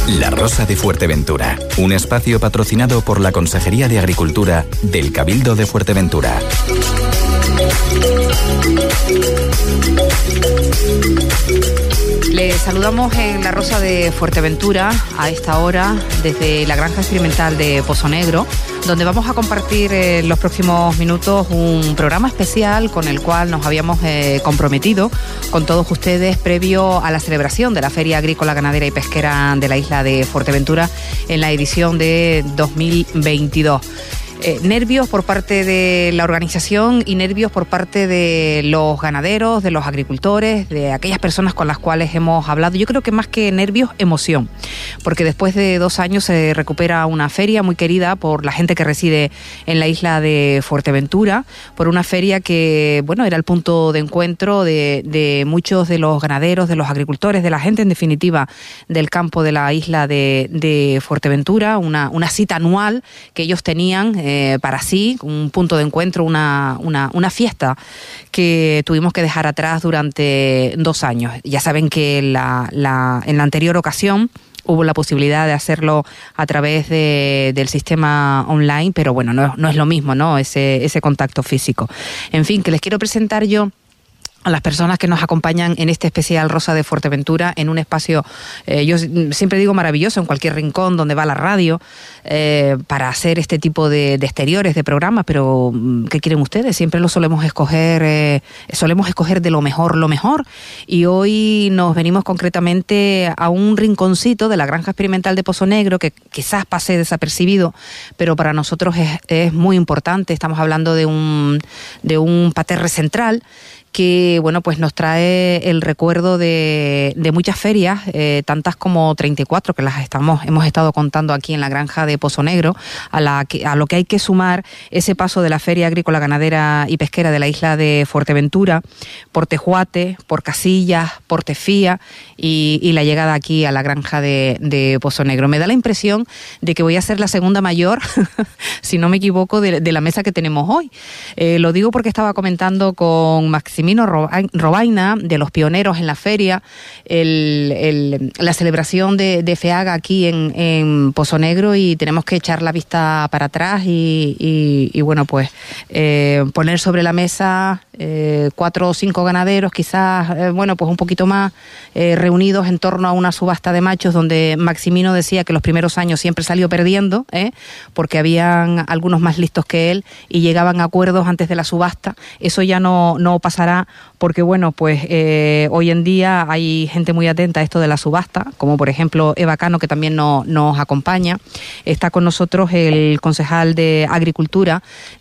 La Rosa de Fuerteventura, un espacio patrocinado por la Consejería de Agricultura del Cabildo de Fuerteventura. Les saludamos en La Rosa de Fuerteventura a esta hora desde la Granja Experimental de Pozo Negro, donde vamos a compartir en los próximos minutos un programa especial con el cual nos habíamos comprometido con todos ustedes previo a la celebración de la Feria Agrícola, Ganadera y Pesquera de la isla de Fuerteventura en la edición de 2022. Nervios por parte de la organización y nervios por parte de los ganaderos, de los agricultores, de aquellas personas con las cuales hemos hablado. Yo creo que más que nervios, emoción, porque después de 2 años se recupera una feria muy querida por la gente que reside en la isla de Fuerteventura, por una feria que, bueno, era el punto de encuentro de muchos de los ganaderos, de los agricultores, de la gente, en definitiva, del campo de la isla de Fuerteventura, una cita anual que ellos tenían para sí, un punto de encuentro, una fiesta que tuvimos que dejar atrás durante 2 años. Ya saben que en la anterior ocasión hubo la posibilidad de hacerlo a través del sistema online, pero bueno, no es lo mismo, ¿no? Ese contacto físico. En fin, que les quiero presentar yo a las personas que nos acompañan en este especial Rosa de Fuerteventura, en un espacio, yo siempre digo maravilloso, en cualquier rincón donde va la radio, para hacer este tipo de exteriores, de programas, pero ¿qué quieren ustedes? Siempre lo solemos escoger de lo mejor, y hoy nos venimos concretamente a un rinconcito de la Granja Experimental de Pozo Negro, que quizás pase desapercibido, pero para nosotros es muy importante. Estamos hablando de un parterre central, que bueno, pues nos trae el recuerdo de muchas ferias, tantas como 34 que hemos estado contando aquí en la granja de Pozo Negro, a lo que hay que sumar ese paso de la Feria Agrícola, Ganadera y Pesquera de la isla de Fuerteventura, por Tejuate, por Casillas, por Tefía y la llegada aquí a la granja de Pozo Negro. Me da la impresión de que voy a ser la segunda mayor, si no me equivoco, de la mesa que tenemos hoy. Lo digo porque estaba comentando con Maximino Robaina, de los pioneros en la feria, la celebración de FEAGA aquí en Pozo Negro, y tenemos que echar la vista para atrás y bueno, pues poner sobre la mesa 4 o 5 ganaderos, quizás, bueno, pues un poquito más, reunidos en torno a una subasta de machos, donde Maximino decía que los primeros años siempre salió perdiendo, porque habían algunos más listos que él y llegaban a acuerdos antes de la subasta. Eso ya no pasará, porque bueno, pues hoy en día hay gente muy atenta a esto de la subasta, como por ejemplo Eva Cano, que también nos acompaña. Está con nosotros el concejal de Agricultura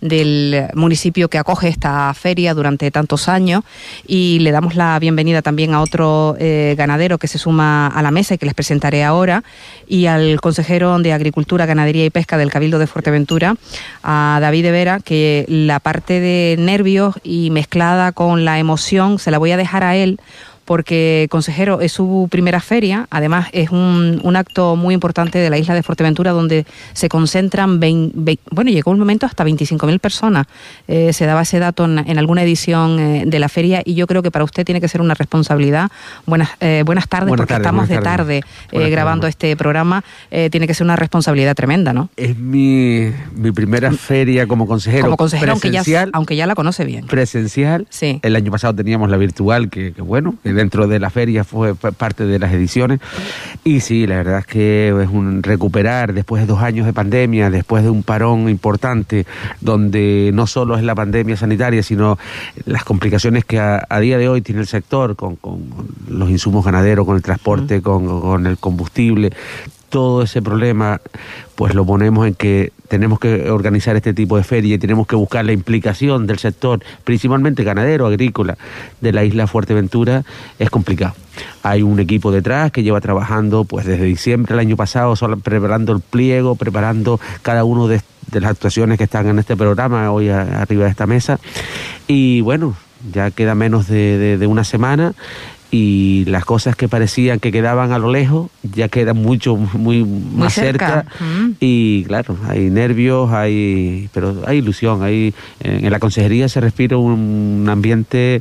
del municipio que acoge esta feria durante tantos años, y le damos la bienvenida también a otro ganadero que se suma a la mesa y que les presentaré ahora, y al consejero de Agricultura, Ganadería y Pesca del Cabildo de Fuerteventura, a David de Vera, que la parte de nervios y mezclada con la emoción se la voy a dejar a él, porque, consejero, es su primera feria. Además es un acto muy importante de la isla de Fuerteventura, donde se concentran llegó un momento hasta 25.000 personas. Se daba ese dato en alguna edición de la feria, y yo creo que para usted tiene que ser una responsabilidad. Buenas tardes, porque estamos de tarde grabando este programa. Tiene que ser una responsabilidad tremenda, ¿no? Es mi primera feria como consejero presencial, aunque ya la conoce bien. Presencial. Sí. El año pasado teníamos la virtual, que bueno, que dentro de la feria fue parte de las ediciones. Y sí, la verdad es que es un recuperar después de 2 años de pandemia, después de un parón importante, donde no solo es la pandemia sanitaria, sino las complicaciones que a día de hoy tiene el sector con los insumos ganaderos, con el transporte, con el combustible. Todo ese problema pues lo ponemos en que tenemos que organizar este tipo de feria y tenemos que buscar la implicación del sector, principalmente ganadero, agrícola, de la isla Fuerteventura. Es complicado. Hay un equipo detrás que lleva trabajando pues desde diciembre del año pasado, preparando el pliego, preparando cada uno de las actuaciones que están en este programa hoy arriba de esta mesa. Y bueno, ya queda menos de una semana. y las cosas que parecían que quedaban a lo lejos ya quedan muy más cerca. Y claro, hay nervios, pero hay ilusión, en la consejería se respira un ambiente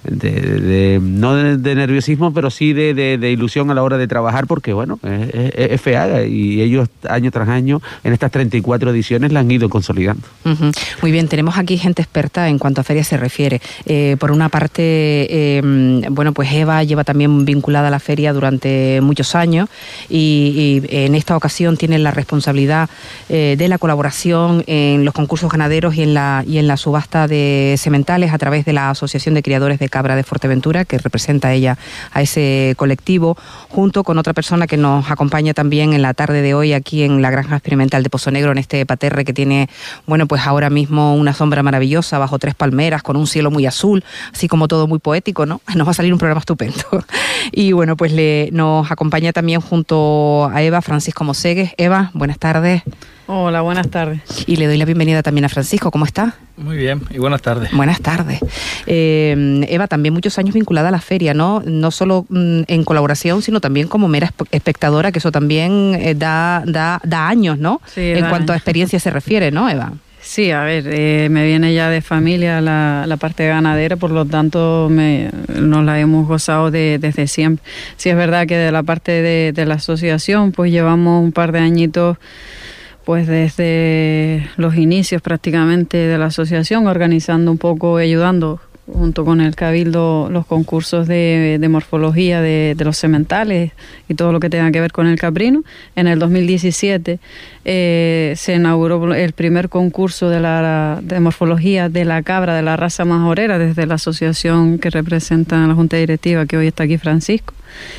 no de nerviosismo, pero sí de ilusión a la hora de trabajar, porque bueno, es FEAGA y ellos año tras año en estas 34 ediciones la han ido consolidando. Muy bien, tenemos aquí gente experta en cuanto a ferias se refiere. Por una parte, bueno, pues Eva lleva también vinculada a la feria durante muchos años y en esta ocasión tiene la responsabilidad de la colaboración en los concursos ganaderos y en la subasta de sementales a través de la Asociación de Criadores de Cabra de Fuerteventura, que representa ella a ese colectivo, junto con otra persona que nos acompaña también en la tarde de hoy aquí en la Granja Experimental de Pozo Negro, en este paterre que tiene, bueno, pues ahora mismo una sombra maravillosa bajo 3 palmeras con un cielo muy azul, así como todo muy poético, ¿no? Nos va a salir un programa estupendo. Y bueno, pues nos acompaña también junto a Eva Francisco Mosegues. Eva, buenas tardes. Hola, buenas tardes. Y le doy la bienvenida también a Francisco. ¿Cómo está? Muy bien, y buenas tardes. Buenas tardes. Eva, también muchos años vinculada a la feria, ¿no? No solo en colaboración, sino también como mera espectadora, que eso también da años, ¿no? Sí, en cuanto a experiencia se refiere, ¿no, Eva? Sí, a ver, me viene ya de familia la parte ganadera, por lo tanto nos la hemos gozado desde siempre. Sí, es verdad que de la parte de la asociación, pues llevamos un par de añitos, pues desde los inicios prácticamente de la asociación, organizando un poco, ayudando junto con el Cabildo los concursos de morfología de los sementales y todo lo que tenga que ver con el caprino. En el 2017 se inauguró el primer concurso de morfología de la cabra de la raza majorera desde la asociación que representa a la Junta Directiva, que hoy está aquí Francisco.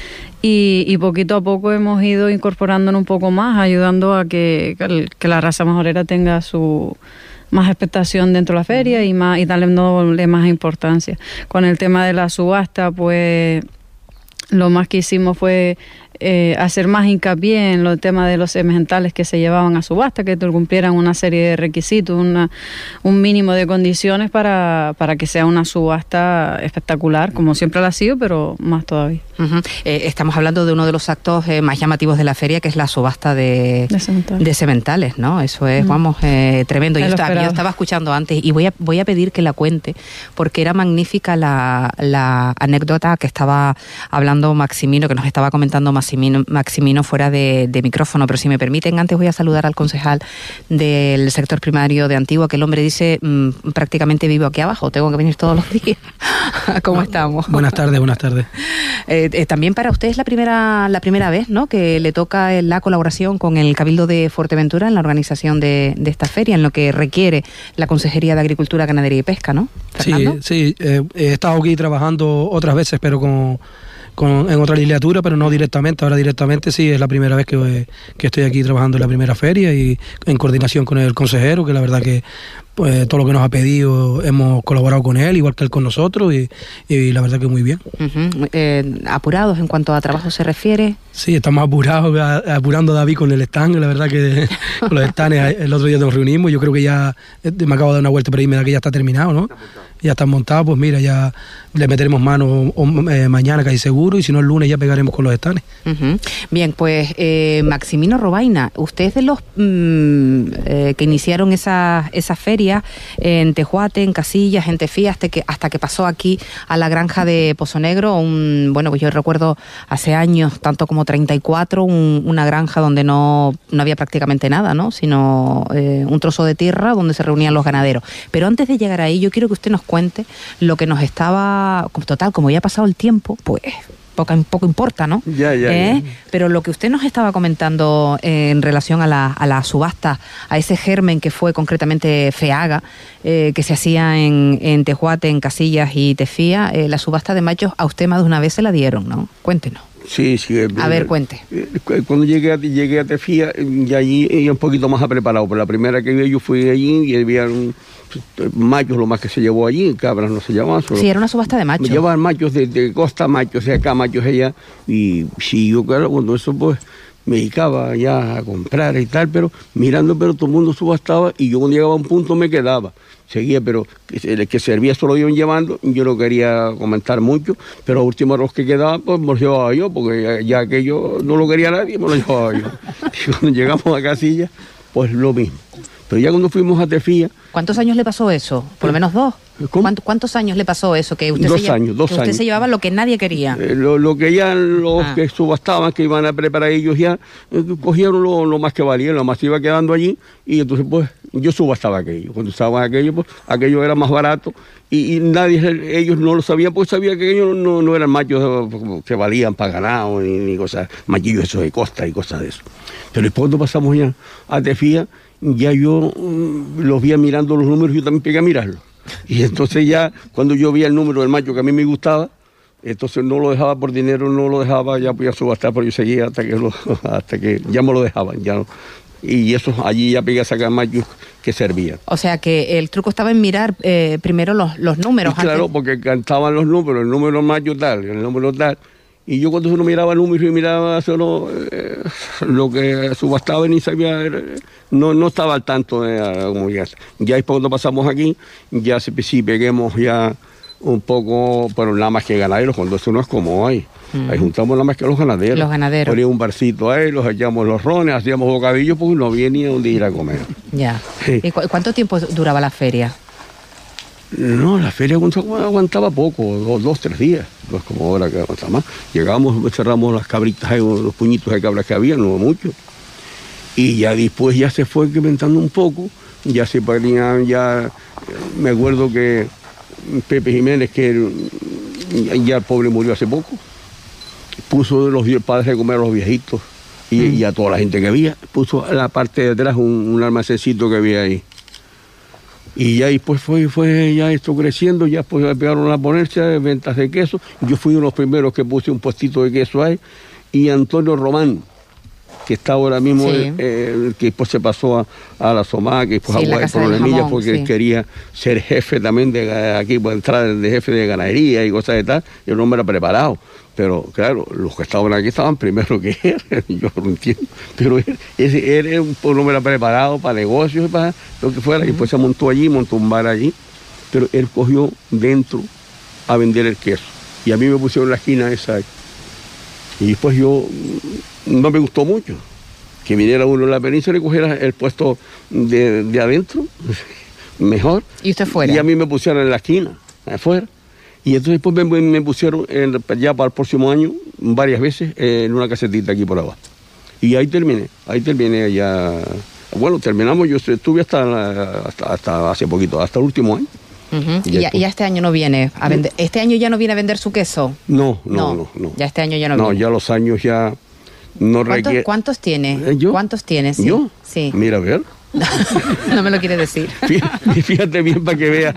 Y poquito a poco hemos ido incorporándonos un poco más, ayudando a que la raza majorera tenga su más expectación dentro de la feria y darle más importancia. Con el tema de la subasta, pues lo más que hicimos fue hacer más hincapié en los temas de los sementales que se llevaban a subasta, que cumplieran una serie de requisitos, un mínimo de condiciones para que sea una subasta espectacular, como siempre lo ha sido, pero más todavía. Estamos hablando de uno de los actos más llamativos de la feria, que es la subasta de sementales, ¿no? Eso es, tremendo. Yo estaba escuchando antes y voy a pedir que la cuente, porque era magnífica la anécdota que estaba hablando Maximino, que nos estaba comentando Maximino fuera de micrófono, pero si me permiten, antes voy a saludar al concejal del sector primario de Antigua, que el hombre dice, prácticamente vivo aquí abajo, tengo que venir todos los días. ¿Cómo estamos? Buenas tardes. También para usted es la primera vez, ¿no?, que le toca la colaboración con el Cabildo de Fuerteventura en la organización de esta feria, en lo que requiere la Consejería de Agricultura, Ganadería y Pesca, ¿no, Fernando? Sí, he estado aquí trabajando otras veces, pero en otra legislatura, pero no directamente. Ahora directamente sí, es la primera vez que estoy aquí trabajando en la primera feria y en coordinación con el consejero, que la verdad que pues todo lo que nos ha pedido hemos colaborado con él, igual que él con nosotros, y la verdad que muy bien. ¿Apurados en cuanto a trabajo se refiere? Sí, estamos apurando a David con el stand, la verdad que con los stands el otro día nos reunimos, yo creo que ya me acabo de dar una vuelta por ahí, me da que ya está terminado, ¿no? Ya están montados, pues mira, ya le meteremos mano mañana casi seguro, y si no el lunes ya pegaremos con los stands. Bien, pues Maximino Robaina, usted es de los que iniciaron esa feria en Tejuate, en Casillas, en Tefía, hasta que pasó aquí a la granja de Pozo Negro, pues yo recuerdo hace años, tanto como 34, una granja donde no había prácticamente nada, ¿no?, sino un trozo de tierra donde se reunían los ganaderos. Pero antes de llegar ahí, yo quiero que usted nos cuente lo que nos estaba, total, como ya ha pasado el tiempo, pues poco importa, ¿no? Ya. Pero lo que usted nos estaba comentando en relación a la subasta, a ese germen que fue concretamente FEAGA, que se hacía en Tejuate, en Casillas y Tefía, la subasta de machos a usted más de una vez se la dieron, ¿no? Cuéntenos. Sí. A ver, cuente. Cuando llegué a Tefía, ya allí ella un poquito más preparado. Por la primera que yo fui allí y había machos, lo más que se llevó allí, cabras no se llevaban. Solo. Sí, era una subasta de machos. Llevaban machos de costa, machos de acá, machos allá. Y sí, yo claro, cuando eso pues me dedicaba ya a comprar y tal, pero mirando, pero todo el mundo subastaba y yo cuando llegaba a un punto me quedaba. Seguía, pero el que servía solo iban llevando, yo no quería comentar mucho, pero a último los que quedaban, pues me los llevaba yo, porque ya aquello no lo quería nadie, me lo llevaba yo. Y cuando llegamos a Casilla, pues lo mismo. Pero ya cuando fuimos a Tefía... ¿Cuántos años le pasó eso? Por lo menos 2. ¿Cuántos años le pasó eso? Que usted 2 años. Usted se llevaba lo que nadie quería. Lo que ya los que subastaban, que iban a preparar ellos ya, cogieron lo más que valía, lo más iba quedando allí, y entonces pues yo subastaba aquello. Cuando estaban aquello, pues aquello era más barato, y nadie, ellos no lo sabían, porque sabían que ellos no eran machos que valían para ganado, ni cosas, machillos esos de costa y cosas de eso. Pero después cuando pasamos ya a Tefía, ya yo los vi mirando los números, yo también pegué a mirarlos. Y entonces ya, cuando yo vi el número del macho que a mí me gustaba, entonces no lo dejaba por dinero, no lo dejaba, ya podía subastar, pero yo seguía hasta que ya me lo dejaban. Ya no. Y eso, allí ya pegué a sacar machos que servían. O sea que el truco estaba en mirar primero los números. Y claro, porque cantaban los números, el número macho tal, el número tal. Y yo cuando uno miraba números y miraba solo lo que subastaba, ni sabía, no estaba al tanto de como ya. Ya después cuando pasamos aquí, ya sí peguemos ya un poco, pero nada más que ganaderos, cuando eso no es como hoy. Ahí juntamos nada más que los ganaderos. Los ganaderos. Ponía un barcito ahí, los echamos los rones, hacíamos bocadillos, porque no había ni a dónde ir a comer. Ya. Sí. ¿Y cuánto tiempo duraba la feria? No, la feria aguantaba poco, 2, 3 días, no es como ahora que aguanta más. Llegamos, cerramos las cabritas, los puñitos de cabras que había, no mucho. Y ya después ya se fue incrementando un poco, ya se ponían, ya me acuerdo que Pepe Jiménez, que ya el pobre murió hace poco, puso los padres de comer a los viejitos y a toda la gente que había, puso en la parte de atrás un almacencito que había ahí. Y ya después fue ya esto creciendo, ya pues empezaron a ponerse ventas de queso. Yo fui uno de los primeros que puse un puestito de queso ahí. Y Antonio Román, que está ahora mismo, sí, que después se pasó a la Somá, que después sí, a problemillas porque sí, quería ser jefe también de aquí, pues entrar de jefe de ganadería y cosas de tal. Y el hombre era preparado. Pero claro, los que estaban aquí estaban primero que él, yo no entiendo. Pero él era un hombre preparado para negocios y para lo que fuera. Y después se montó allí, montó un bar allí. Pero él cogió dentro a vender el queso. Y a mí me pusieron en la esquina esa. Y después yo, no me gustó mucho que viniera uno en la península y cogiera el puesto de adentro, mejor. ¿Y usted fuera? Y a mí me pusieron en la esquina, afuera. Y entonces después me pusieron ya para el próximo año, varias veces, en una casetita aquí por abajo. Y ahí terminé ya. Bueno, terminamos, yo estuve hasta hace poquito, hasta el último año. ¿Y este año no viene a vender? ¿Este año ya no viene a vender su queso? No. Ya este año ya no viene. No, ya los años ya no requieren. ¿Cuántos tiene? ¿Yo? ¿Cuántos tiene? Sí. ¿Yo? Sí. Mira, a ver. No me lo quiere decir. Fíjate bien para que veas.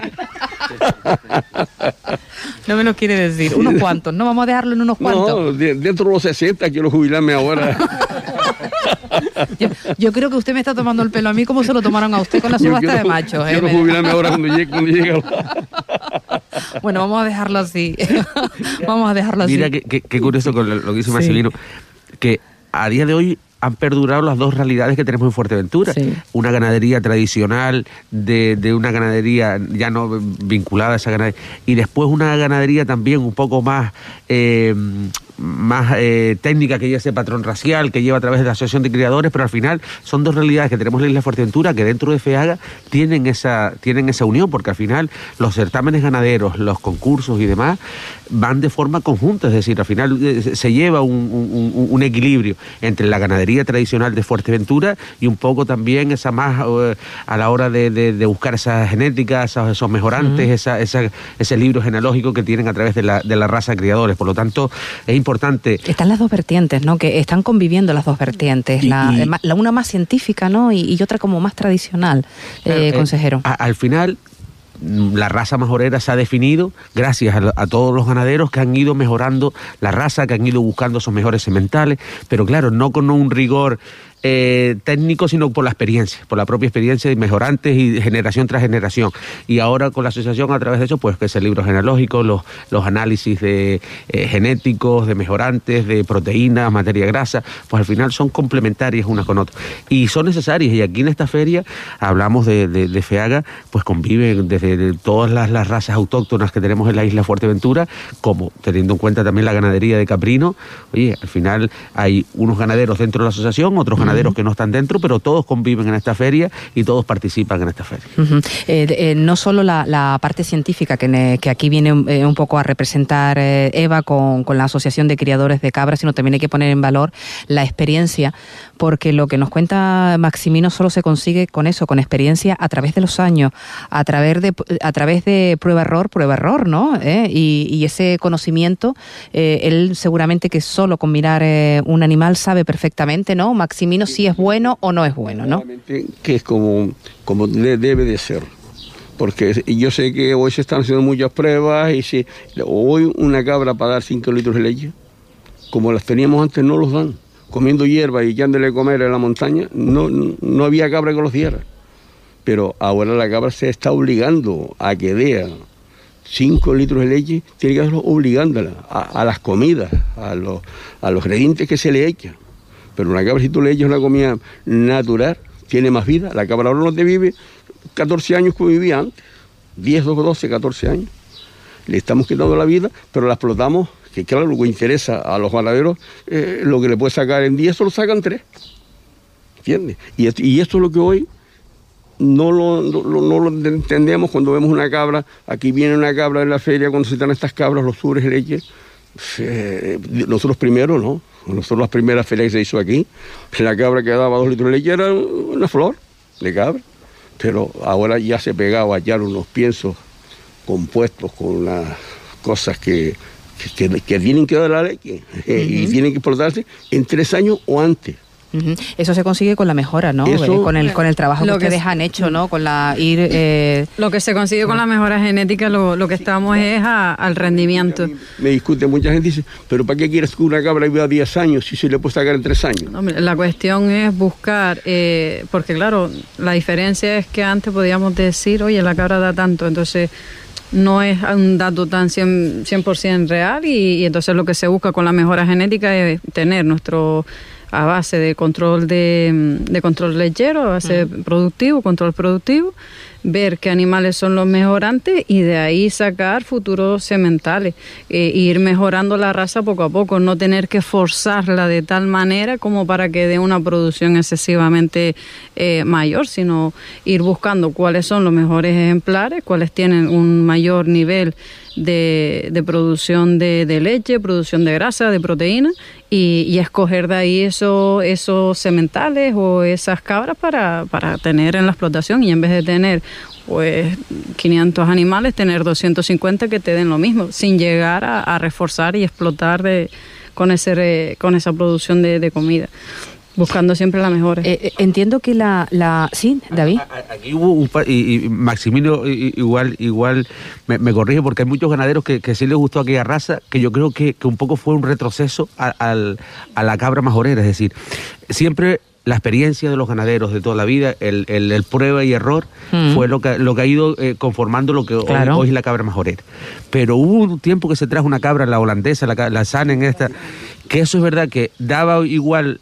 No me lo quiere decir. ¿Unos cuantos? ¿No vamos a dejarlo en unos cuantos? No, dentro de los 60 quiero jubilarme ahora. Yo creo que usted me está tomando el pelo a mí como se lo tomaron a usted con la subasta de machos. Quiero jubilarme ahora cuando llegue. Bueno, vamos a dejarlo así. Vamos a dejarlo así. Mira qué curioso con lo que dice Marcelino, que a día de hoy han perdurado las dos realidades que tenemos en Fuerteventura. Sí. Una ganadería tradicional, de una ganadería ya no vinculada a esa ganadería, y después una ganadería también un poco más técnica, que lleva ese patrón racial, que lleva a través de la Asociación de Criadores, pero al final son dos realidades que tenemos en la isla de Fuerteventura, que dentro de FEAGA tienen esa unión, porque al final los certámenes ganaderos, los concursos y demás van de forma conjunta, es decir, al final se lleva un equilibrio entre la ganadería tradicional de Fuerteventura y un poco también esa más a la hora de buscar esas genéticas, esos mejorantes, ese libro genealógico que tienen a través de la raza de criadores. Por lo tanto, es importante. Están las dos vertientes, ¿no? Que están conviviendo las dos vertientes, la una más científica, ¿no? Y otra como más tradicional, consejero. Al final, la raza majorera se ha definido gracias a todos los ganaderos que han ido mejorando la raza, que han ido buscando esos mejores sementales, pero claro, no con un rigor técnico, sino por la experiencia, por la propia experiencia de mejorantes y generación tras generación. Y ahora con la asociación, a través de eso, pues que es el libro genealógico, los análisis de genéticos, de mejorantes, de proteínas, materia grasa, pues al final son complementarias unas con otras. Y son necesarias. Y aquí en esta feria hablamos de FEAGA, pues conviven desde todas las razas autóctonas que tenemos en la isla Fuerteventura, como teniendo en cuenta también la ganadería de caprino. Oye, al final hay unos ganaderos dentro de la asociación, otros ganaderos que no están dentro, pero todos conviven en esta feria y todos participan en esta feria. No solo la parte científica que aquí viene un poco a representar Eva con la Asociación de Criadores de Cabras, sino también hay que poner en valor la experiencia, porque lo que nos cuenta Maximino solo se consigue con eso, con experiencia a través de los años, a través de prueba-error, ¿no? Y ese conocimiento, él seguramente que solo con mirar un animal sabe perfectamente, ¿no? Maximino, si es bueno o no es bueno, ¿no? Que es como debe de ser. Porque yo sé que hoy se están haciendo muchas pruebas y si hoy una cabra para dar 5 litros de leche, como las teníamos antes, no los dan. Comiendo hierba y dándole comer en la montaña, no había cabra que los diera. Pero ahora la cabra se está obligando a que dé 5 litros de leche, tiene que darlo obligándola a las comidas, a los ingredientes que se le echan. Pero una cabra, si tú le echas una comida natural, tiene más vida. La cabra ahora no te vive 14 años como vivía antes, 10, 12, 14 años. Le estamos quitando la vida, pero la explotamos, que claro, lo que interesa a los ganaderos, lo que le puede sacar en 10, lo sacan 3. ¿Entiendes? Y esto es lo que hoy no lo entendemos cuando vemos una cabra. Aquí viene una cabra en la feria, cuando se dan estas cabras, los subres de leche. Nosotros primero, ¿no? Nosotros las primeras ferias que se hizo aquí, la cabra que daba 2 litros de leche era una flor de cabra. Pero ahora ya se pegaba a hallar unos piensos compuestos con unas cosas que tienen que dar la leche y tienen que explotarse en 3 años o antes. Eso se consigue con la mejora, ¿no? Con el trabajo que ustedes han hecho, ¿no? Con lo que se consigue con la mejora genética, lo que estamos es al rendimiento. Me discute mucha gente y dice, pero ¿para qué quieres que una cabra viva 10 años si se le puede sacar en 3 años? Hombre, la cuestión es buscar, porque claro, la diferencia es que antes podíamos decir, oye, la cabra da tanto, entonces no es un dato tan 100% real y entonces lo que se busca con la mejora genética es tener a base de control de control lechero, a base productivo, control productivo, ver qué animales son los mejorantes y de ahí sacar futuros sementales, ir mejorando la raza poco a poco, no tener que forzarla de tal manera como para que dé una producción excesivamente mayor, sino ir buscando cuáles son los mejores ejemplares, cuáles tienen un mayor nivel de producción de leche, producción de grasa, de proteína y escoger de ahí esos sementales o esas cabras para tener en la explotación y en vez de tener pues 500 animales, tener 250 que te den lo mismo, sin llegar a reforzar y explotar con esa producción de comida. Buscando siempre la mejora. Entiendo que sí, David. Aquí hubo un par, y Maximino igual me corrige, porque hay muchos ganaderos que sí les gustó aquella raza, que yo creo que un poco fue un retroceso a la cabra majorera. Es decir, siempre la experiencia de los ganaderos de toda la vida, el prueba y error, fue lo que ha ido conformando lo que hoy es la cabra majorera. Pero hubo un tiempo que se trajo una cabra, la holandesa, la Sanen esta, que eso es verdad que daba igual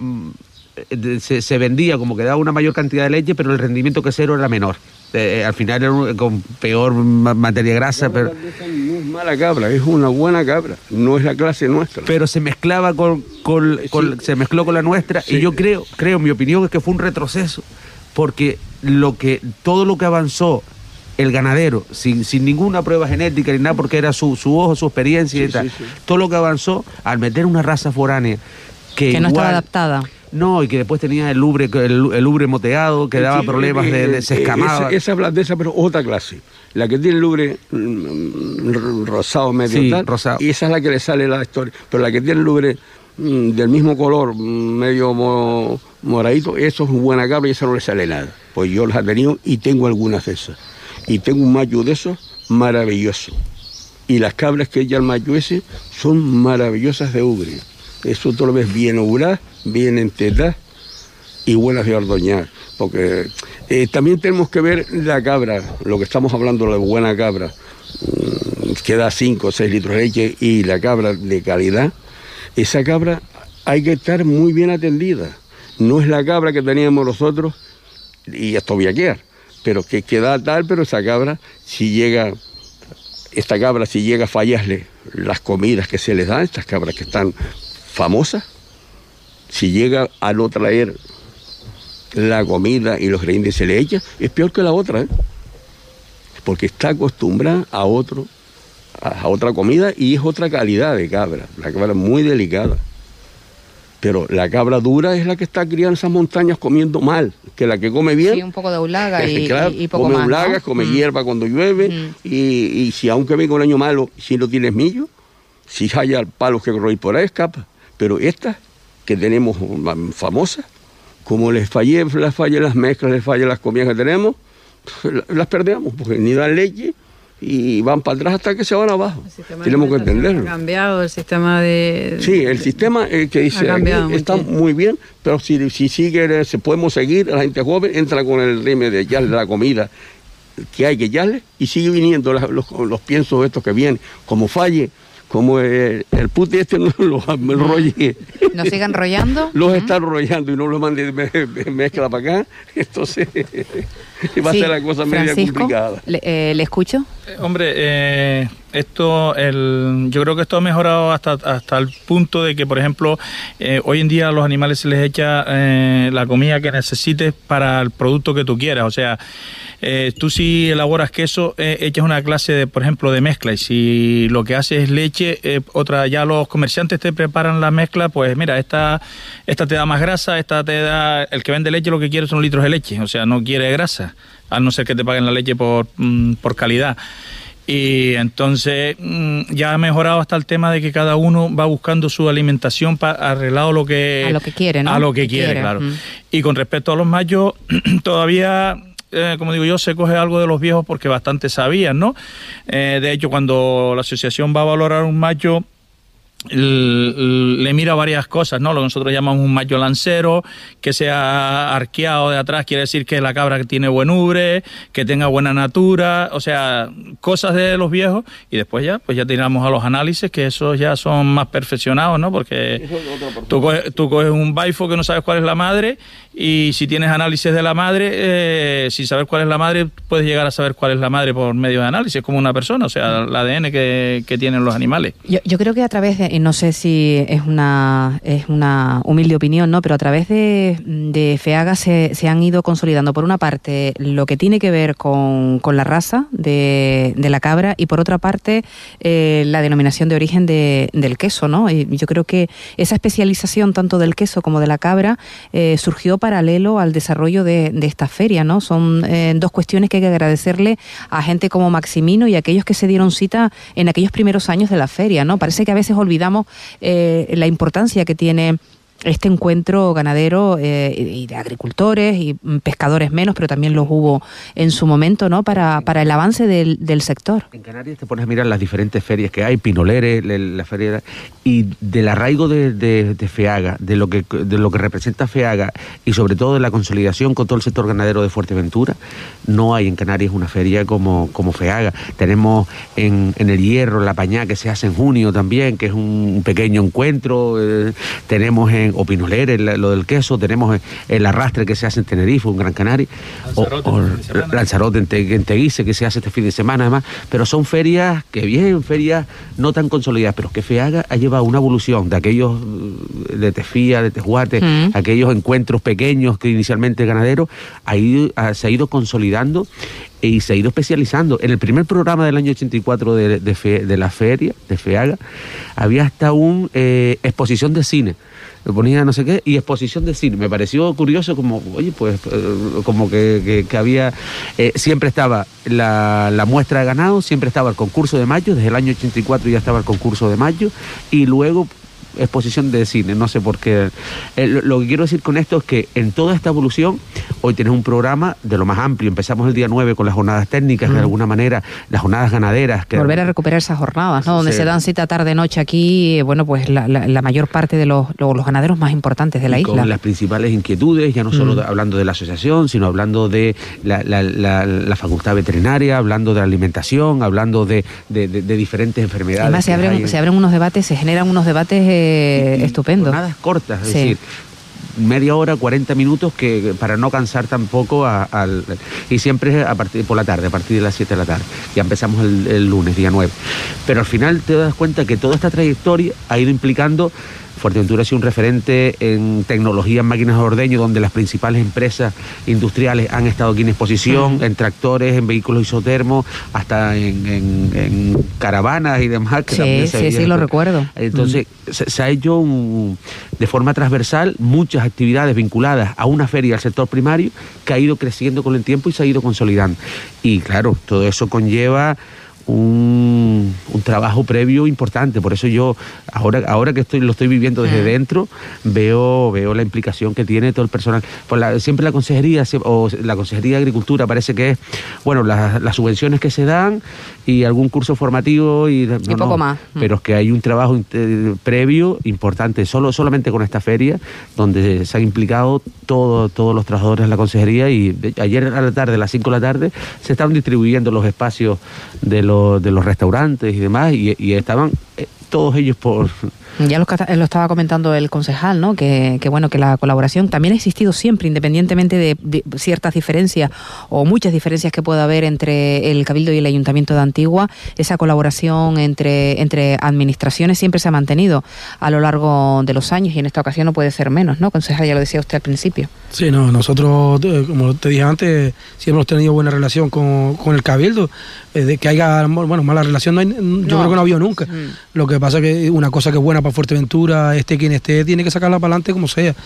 se vendía como que daba una mayor cantidad de leche, pero el rendimiento quesero era menor. Al final era con peor materia grasa. Pero no es mala cabra, es una buena cabra, no es la clase nuestra. Pero se mezclaba se mezcló con la nuestra, sí. Y yo creo, mi opinión es que fue un retroceso, porque todo lo que avanzó el ganadero, sin ninguna prueba genética ni nada, porque era su ojo, su experiencia y tal. Todo lo que avanzó al meter una raza foránea que no estaba adaptada. No, y que después tenía el ubre moteado, que daba problemas se escamaba. Esa blandeza, pero otra clase. La que tiene el ubre rosado medio tal, rosado. Y esa es la que le sale la historia. Pero la que tiene el ubre del mismo color, medio moradito, eso es buena cabra y esa no le sale nada. Pues yo las he tenido y tengo algunas de esas. Y tengo un macho de esos maravilloso. Y las cabras que ella el macho ese son maravillosas de ubre. Eso tú lo ves bien obradas, bien enteradas y buenas de ordeñar, porque también tenemos que ver la cabra, lo que estamos hablando, la buena cabra, que da 5 o 6 litros de leche, y la cabra de calidad, esa cabra hay que estar muy bien atendida. No es la cabra que teníamos nosotros, y esto viaquear, pero que da tal, pero esa cabra, si llega a fallarle las comidas que se les dan, estas cabras que están famosas, si llega a no traer la comida y los ingredientes se le echa, es peor que la otra, porque está acostumbrada a otra comida y es otra calidad de cabra, la cabra es muy delicada. Pero la cabra dura es la que está criando esas montañas comiendo mal, que la que come bien. Sí, un poco de ulaga claro, y poco come más, ulagas, ¿no? come hierba cuando llueve, y si aunque venga un año malo, si no tienes millo, si haya palos que correr por ahí, escapa. Pero estas que tenemos famosas, como les fallan las mezclas, les fallan las comidas que tenemos, las perdemos, porque ni dan leche y van para atrás hasta que se van abajo. Tenemos que entenderlo. Ha cambiado el sistema de... Sí, el sistema que dice aquí está muy bien, pero si sigue, podemos seguir, la gente joven entra con el régimen de echarle la comida que hay que echarle y sigue viniendo los piensos estos que vienen, como falle, como el puti los enrolle. ¿Nos sigue enrollando? Los está enrollando y no los mande mezcla para acá, entonces va a ser la cosa media complicada. ¿Le escucho? Hombre, yo creo que esto ha mejorado hasta el punto de que, por ejemplo, hoy en día a los animales se les echa la comida que necesites para el producto que tú quieras. O sea, tú si elaboras queso, echas una clase de, por ejemplo, de mezcla, y si lo que haces es leche, ya los comerciantes te preparan la mezcla, pues mira, esta te da más grasa, esta te da... El que vende leche lo que quiere son litros de leche, o sea, no quiere grasa, a no ser que te paguen la leche por calidad. Y entonces ya ha mejorado hasta el tema de que cada uno va buscando su alimentación arreglado a lo que quiere, ¿no? A lo que quiere, claro. Y con respecto a los machos, todavía... como digo yo, se coge algo de los viejos porque bastante sabían, ¿no? De hecho, cuando la asociación va a valorar un macho, le mira varias cosas, ¿no? Lo que nosotros llamamos un macho lancero, que sea arqueado de atrás, quiere decir que la cabra que tiene buen ubre, que tenga buena natura, o sea, cosas de los viejos, y después ya tiramos a los análisis, que esos ya son más perfeccionados, ¿no? Porque tú coges un baifo que no sabes cuál es la madre, y si tienes análisis de la madre, sin saber cuál es la madre, puedes llegar a saber cuál es la madre por medio de análisis, como una persona, o sea, el ADN que tienen los animales. Yo creo que a través de, no sé si es una humilde opinión, ¿no? Pero a través de FEAGA se han ido consolidando, por una parte, lo que tiene que ver con la raza de la cabra, y por otra parte, la denominación de origen del queso, ¿no? Y yo creo que esa especialización tanto del queso como de la cabra surgió paralelo al desarrollo de esta feria, ¿no? Son dos cuestiones que hay que agradecerle a gente como Maximino y a aquellos que se dieron cita en aquellos primeros años de la feria, ¿no? Parece que a veces olvidamos la importancia que tiene este encuentro ganadero y de agricultores y pescadores menos, pero también los hubo en su momento, ¿no? Para el avance del sector. En Canarias te pones a mirar las diferentes ferias que hay, Pinolere, la feria, y del arraigo de FEAGA, de lo que representa FEAGA, y sobre todo de la consolidación con todo el sector ganadero de Fuerteventura, no hay en Canarias una feria como FEAGA. Tenemos en el Hierro, la Pañá, que se hace en junio también, que es un pequeño encuentro, tenemos en Pinolere, lo del queso, tenemos el arrastre que se hace en Tenerife, en Gran Canaria, o Lanzarote en Teguise, que se hace este fin de semana además, pero son ferias ferias no tan consolidadas, pero que FEAGA ha llevado una evolución de aquellos de Tefía, de Tejuarte, aquellos encuentros pequeños que inicialmente ganaderos, se ha ido consolidando y se ha ido especializando. En el primer programa del año 84 de la feria, de FEAGA, había hasta una exposición de cine. Me ponía no sé qué, y exposición de cine. Me pareció curioso, como, oye, pues, como que había, siempre estaba la muestra de ganado, siempre estaba el concurso de mayo, desde el año 84 ya estaba el concurso de mayo, y luego exposición de cine, no sé por qué. Lo que quiero decir con esto es que en toda esta evolución Hoy tienes un programa de lo más amplio. Empezamos el día 9 con las jornadas técnicas, de alguna manera, las jornadas ganaderas. Volver a recuperar esas jornadas, ¿no? Donde se dan cita tarde-noche aquí, bueno, pues la mayor parte de los ganaderos más importantes de la isla. Con las principales inquietudes, ya no solo hablando de la asociación, sino hablando de la facultad veterinaria, hablando de la alimentación, hablando de diferentes enfermedades. Además, se abren unos debates, se generan unos debates estupendos. Jornadas cortas, es decir, media hora, 40 minutos, que para no cansar tampoco y siempre por la tarde, a partir de las 7 de la tarde. Ya empezamos el lunes, día 9. Pero al final te das cuenta que toda esta trayectoria ha ido implicando. Fuerteventura ha sido un referente en tecnología en máquinas de ordeño, donde las principales empresas industriales han estado aquí en exposición, en tractores, en vehículos isotermos, hasta en caravanas y demás. Que sí, lo recuerdo. Entonces, se ha hecho de forma transversal muchas actividades vinculadas a una feria del sector primario que ha ido creciendo con el tiempo y se ha ido consolidando. Y claro, todo eso conlleva un trabajo previo importante. Por eso yo, ahora que lo estoy viviendo desde dentro, veo la implicación que tiene todo el personal. Siempre la consejería de Agricultura parece que es, bueno, las subvenciones que se dan y algún curso formativo y poco más. Pero es que hay un trabajo previo importante, solamente con esta feria, donde se han implicado todos los trabajadores de la consejería, y ayer a la tarde, a las 5 de la tarde, se estaban distribuyendo los espacios de los restaurantes y demás, y estaban todos ellos por... Ya lo estaba comentando el concejal, ¿no? Que bueno, que la colaboración también ha existido siempre, independientemente de ciertas diferencias o muchas diferencias que pueda haber entre el Cabildo y el Ayuntamiento de Antigua. Esa colaboración entre administraciones siempre se ha mantenido a lo largo de los años, y en esta ocasión no puede ser menos, ¿no, concejal? Ya lo decía usted al principio. Sí, no, nosotros, como te dije antes, siempre hemos tenido buena relación con el Cabildo. De que haya, bueno, mala relación yo creo que no ha habido nunca. Lo que pasa es que una cosa que es buena para Fuerteventura, quien esté, tiene que sacarla para adelante como sea.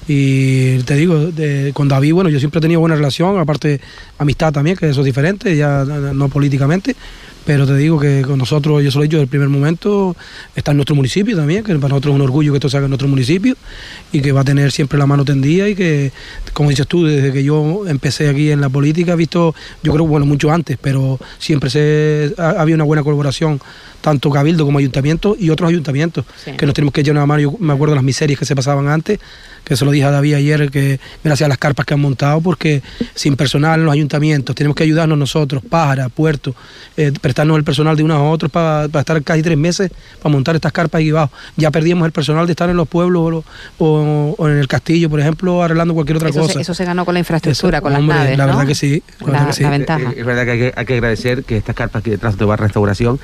Y te digo, con David, bueno, yo siempre he tenido buena relación, aparte amistad también, que eso es diferente, ya no políticamente. Pero te digo que con nosotros, yo se lo he dicho desde el primer momento, está en nuestro municipio también, que para nosotros es un orgullo que esto se haga en nuestro municipio, y que va a tener siempre la mano tendida, y que, como dices tú, desde que yo empecé aquí en la política, he visto, yo creo, bueno, mucho antes, pero siempre había una buena colaboración, tanto Cabildo como Ayuntamiento y otros ayuntamientos, que nos tenemos que echar una mano. Yo me acuerdo de las miserias que se pasaban antes, que se lo dije a David ayer, que gracias a las carpas que han montado, porque sin personal en los ayuntamientos tenemos que ayudarnos nosotros, Pájara, Puerto, prestarnos el personal de unos a otros para estar casi 3 meses para montar estas carpas aquí abajo. Ya perdíamos el personal de estar en los pueblos o en el castillo, por ejemplo, arreglando cualquier otra cosa. Eso se ganó con la infraestructura, con las naves, la ¿no? verdad que sí. La ventaja. Es verdad que hay que agradecer que estas carpas aquí detrás de Barra Restauración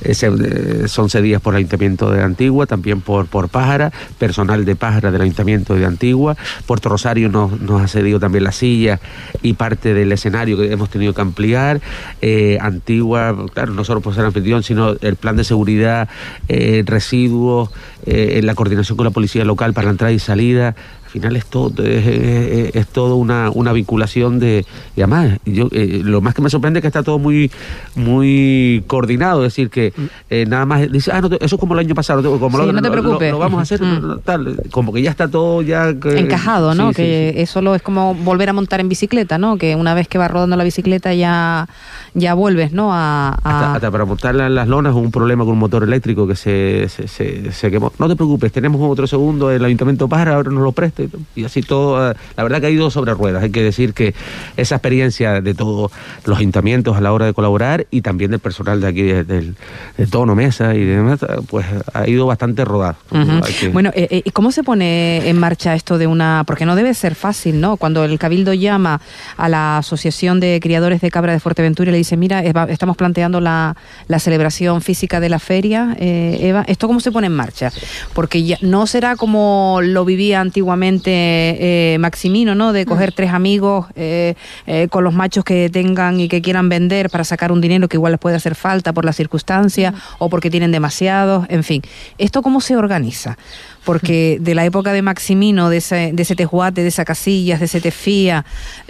son cedidas por el Ayuntamiento de Antigua, también por Pájara, personal de Pájara del Ayuntamiento de Antigua. Puerto Rosario nos ha cedido también la silla y parte del escenario que hemos tenido que ampliar. Antigua, claro, no solo por ser anfitrión, sino el plan de seguridad, residuos, la coordinación con la policía local para la entrada y salida. Al final es todo una vinculación y además lo más que me sorprende es que está todo muy muy coordinado, es decir, que nada más dice, no, eso es como el año pasado, como no te preocupes, lo vamos a hacer tal, como que ya está todo ya encajado, ¿no? Sí, que solo es como volver a montar en bicicleta, ¿no? Que una vez que vas rodando la bicicleta ya vuelves, ¿no? Hasta para montar las lonas, un problema con un motor eléctrico que se quemó. No te preocupes, tenemos otro segundo, el Ayuntamiento de Pájara ahora nos lo presta, y así todo. La verdad que ha ido sobre ruedas. Hay que decir que esa experiencia de todos los ayuntamientos a la hora de colaborar, y también del personal de aquí del Tono Mesa y demás, pues ha ido bastante rodado. Bueno, ¿y cómo se pone en marcha esto porque no debe ser fácil, ¿no? Cuando el Cabildo llama a la Asociación de Criadores de Cabra de Fuerteventura y le dice, mira, estamos planteando la celebración física de la feria, Eva, ¿esto cómo se pone en marcha? Porque ya no será como lo vivía antiguamente Maximino, ¿no? De coger 3 amigos con los machos que tengan y que quieran vender para sacar un dinero que igual les puede hacer falta por las circunstancias o porque tienen demasiados, en fin. ¿Esto cómo se organiza? Porque de la época de Maximino, de ese tejuate, de esa Casillas, de ese Tefía,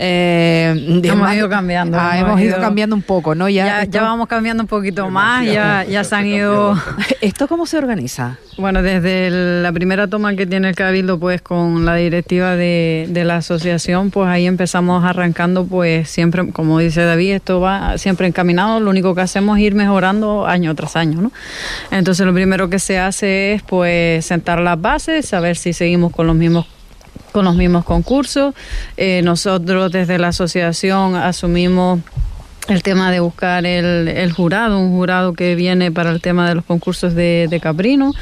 hemos ido cambiando. Hemos ido cambiando un poco, ¿no? Ya vamos cambiando un poquito más, ya se han ido... ¿Esto cómo se organiza? Bueno, desde la primera toma que tiene el Cabildo, pues con la directiva de la asociación, pues ahí empezamos arrancando, pues siempre, como dice David, esto va siempre encaminado, lo único que hacemos es ir mejorando año tras año, ¿no? Entonces lo primero que se hace es pues sentar las bases, saber si seguimos con los mismos concursos. Nosotros desde la asociación asumimos el tema de buscar el jurado, un jurado que viene para el tema de los concursos de caprino,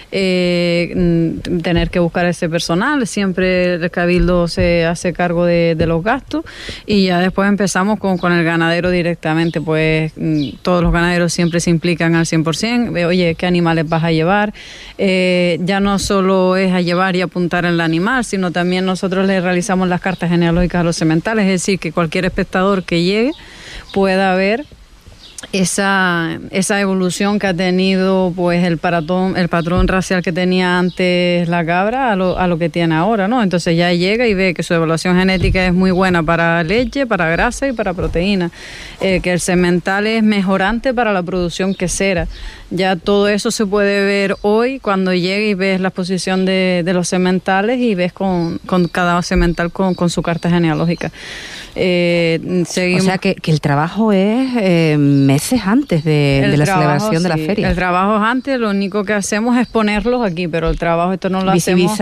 tener que buscar ese personal, siempre el Cabildo se hace cargo de los gastos, y ya después empezamos con el ganadero directamente, pues todos los ganaderos siempre se implican al 100%, oye, ¿qué animales vas a llevar? Ya no solo es a llevar y apuntar en el animal, sino también nosotros le realizamos las cartas genealógicas a los sementales, es decir, que cualquier espectador que llegue pueda ver esa evolución que ha tenido pues el patrón racial que tenía antes la cabra a lo que tiene ahora, ¿no? Entonces ya llega y ve que su evaluación genética es muy buena para leche, para grasa y para proteína, que el semental es mejorante para la producción quesera. Ya todo eso se puede ver hoy cuando llegue y ves la exposición de los sementales y ves con cada semental con su carta genealógica. Seguimos. O sea que el trabajo es meses antes de la celebración de la feria. El trabajo es antes, lo único que hacemos es ponerlos aquí, pero el trabajo esto no lo hacemos.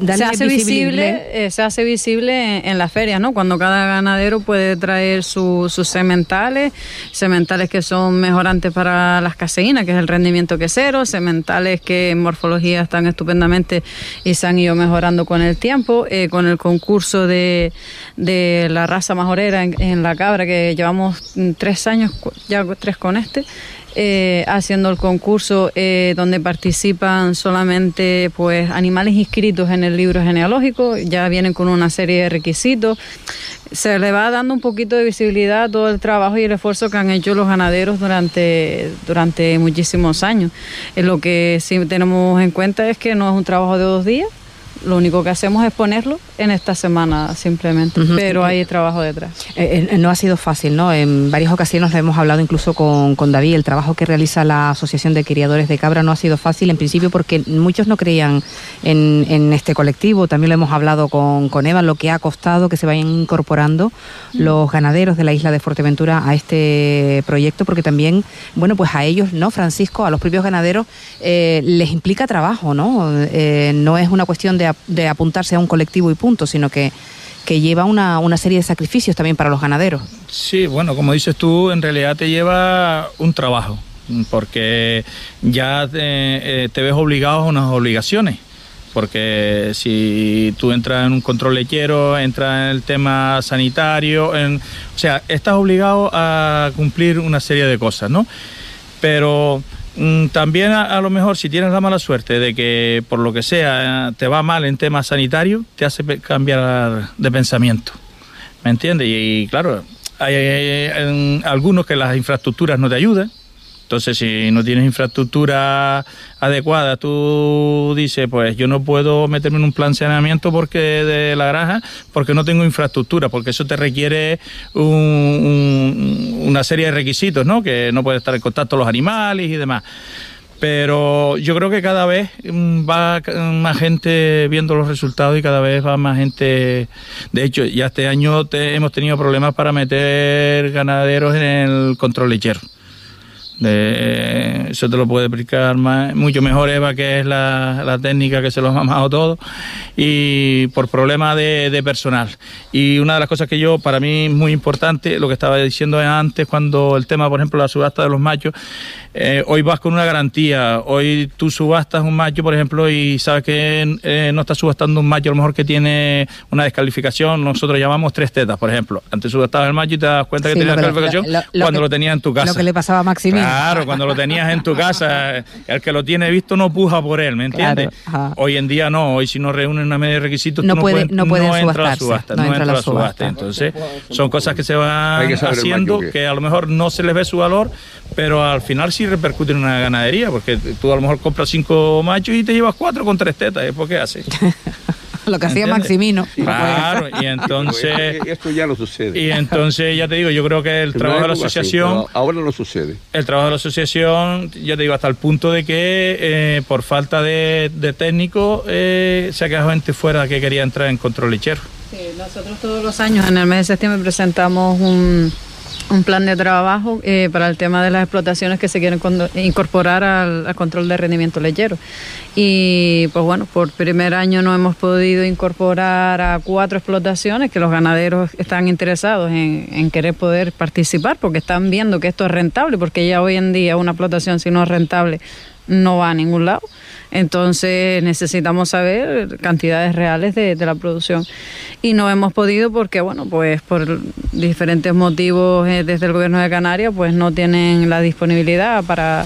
Se hace visible en la feria, ¿no? Cuando cada ganadero puede traer sus sementales que son mejorantes para las caseínas, que es el rendimiento quesero, sementales que en morfología están estupendamente y se han ido mejorando con el tiempo, con el concurso de la raza majorera en la cabra, que llevamos 3 años, ya 3 con haciendo el concurso, donde participan solamente pues animales inscritos en el libro genealógico, ya vienen con una serie de requisitos. Se le va dando un poquito de visibilidad a todo el trabajo y el esfuerzo que han hecho los ganaderos durante muchísimos años. Lo que sí tenemos en cuenta es que no es un trabajo de 2 días. Lo único que hacemos es ponerlo en esta semana simplemente, pero hay trabajo detrás. No ha sido fácil, ¿no? En varias ocasiones hemos hablado incluso con David, el trabajo que realiza la Asociación de Criadores de Cabra no ha sido fácil en principio porque muchos no creían en este colectivo. También lo hemos hablado con Eva, lo que ha costado que se vayan incorporando los ganaderos de la isla de Fuerteventura a este proyecto, porque también, bueno, pues a ellos, ¿no, Francisco? A los propios ganaderos les implica trabajo, ¿no? No es una cuestión de apuntarse a un colectivo y punto, sino que lleva una serie de sacrificios también para los ganaderos. Sí, bueno, como dices tú, en realidad te lleva un trabajo, porque ya te ves obligado a unas obligaciones, porque si tú entras en un control lechero, entras en el tema sanitario, o sea, estás obligado a cumplir una serie de cosas, ¿no? Pero también a lo mejor si tienes la mala suerte de que por lo que sea te va mal en temas sanitarios, te hace cambiar de pensamiento, ¿me entiendes? Y claro, hay algunos que las infraestructuras no te ayudan. Entonces, si no tienes infraestructura adecuada, tú dices, pues yo no puedo meterme en un plan de saneamiento de la granja porque no tengo infraestructura, porque eso te requiere una serie de requisitos, ¿no? Que no puedes estar en contacto con los animales y demás. Pero yo creo que cada vez va más gente viendo los resultados y cada vez va más gente. De hecho, ya este año hemos tenido problemas para meter ganaderos en el control lechero. Eso te lo puede explicar mucho mejor Eva, que es la técnica que se lo ha mamado todo, y por problemas de personal. Y una de las cosas que para mí es muy importante, lo que estaba diciendo antes, cuando el tema, por ejemplo, la subasta de los machos, hoy vas con una garantía, hoy tú subastas un macho, por ejemplo, y sabes que no estás subastando un macho a lo mejor que tiene una descalificación, nosotros llamamos 3 tetas, por ejemplo. Antes subastabas el macho y te das cuenta que tenía descalificación cuando lo tenías en tu casa. Lo que le pasaba a Maximino. Claro, cuando lo tenías en tu casa, el que lo tiene visto no puja por él, ¿me entiendes? Claro, hoy en día no, hoy si no reúnen una media de requisitos no entra a la subasta, no entra a la subasta. Entonces, son cosas que se van haciendo que a lo mejor no se les ve su valor, pero al final sí repercute en una ganadería, porque tú a lo mejor compras 5 machos y te llevas 4 con 3 tetas, ¿por qué haces? lo que hacía Maximino. Claro, y entonces... Esto ya no sucede. Y entonces, ya te digo, yo creo que el trabajo de la asociación... Así, ahora no sucede. El trabajo de la asociación, ya te digo, hasta el punto de que por falta de técnicos se ha quedado gente fuera que quería entrar en control lechero. Sí, nosotros todos los años, en el mes de septiembre, presentamos un plan de trabajo para el tema de las explotaciones que se quieren incorporar al control de rendimiento lechero. Y pues bueno, por primer año no hemos podido incorporar a 4 explotaciones que los ganaderos están interesados en querer poder participar porque están viendo que esto es rentable, porque ya hoy en día una explotación si no es rentable no va a ningún lado. Entonces necesitamos saber cantidades reales de la producción y no hemos podido porque, bueno, pues por diferentes motivos desde el gobierno de Canarias pues no tienen la disponibilidad para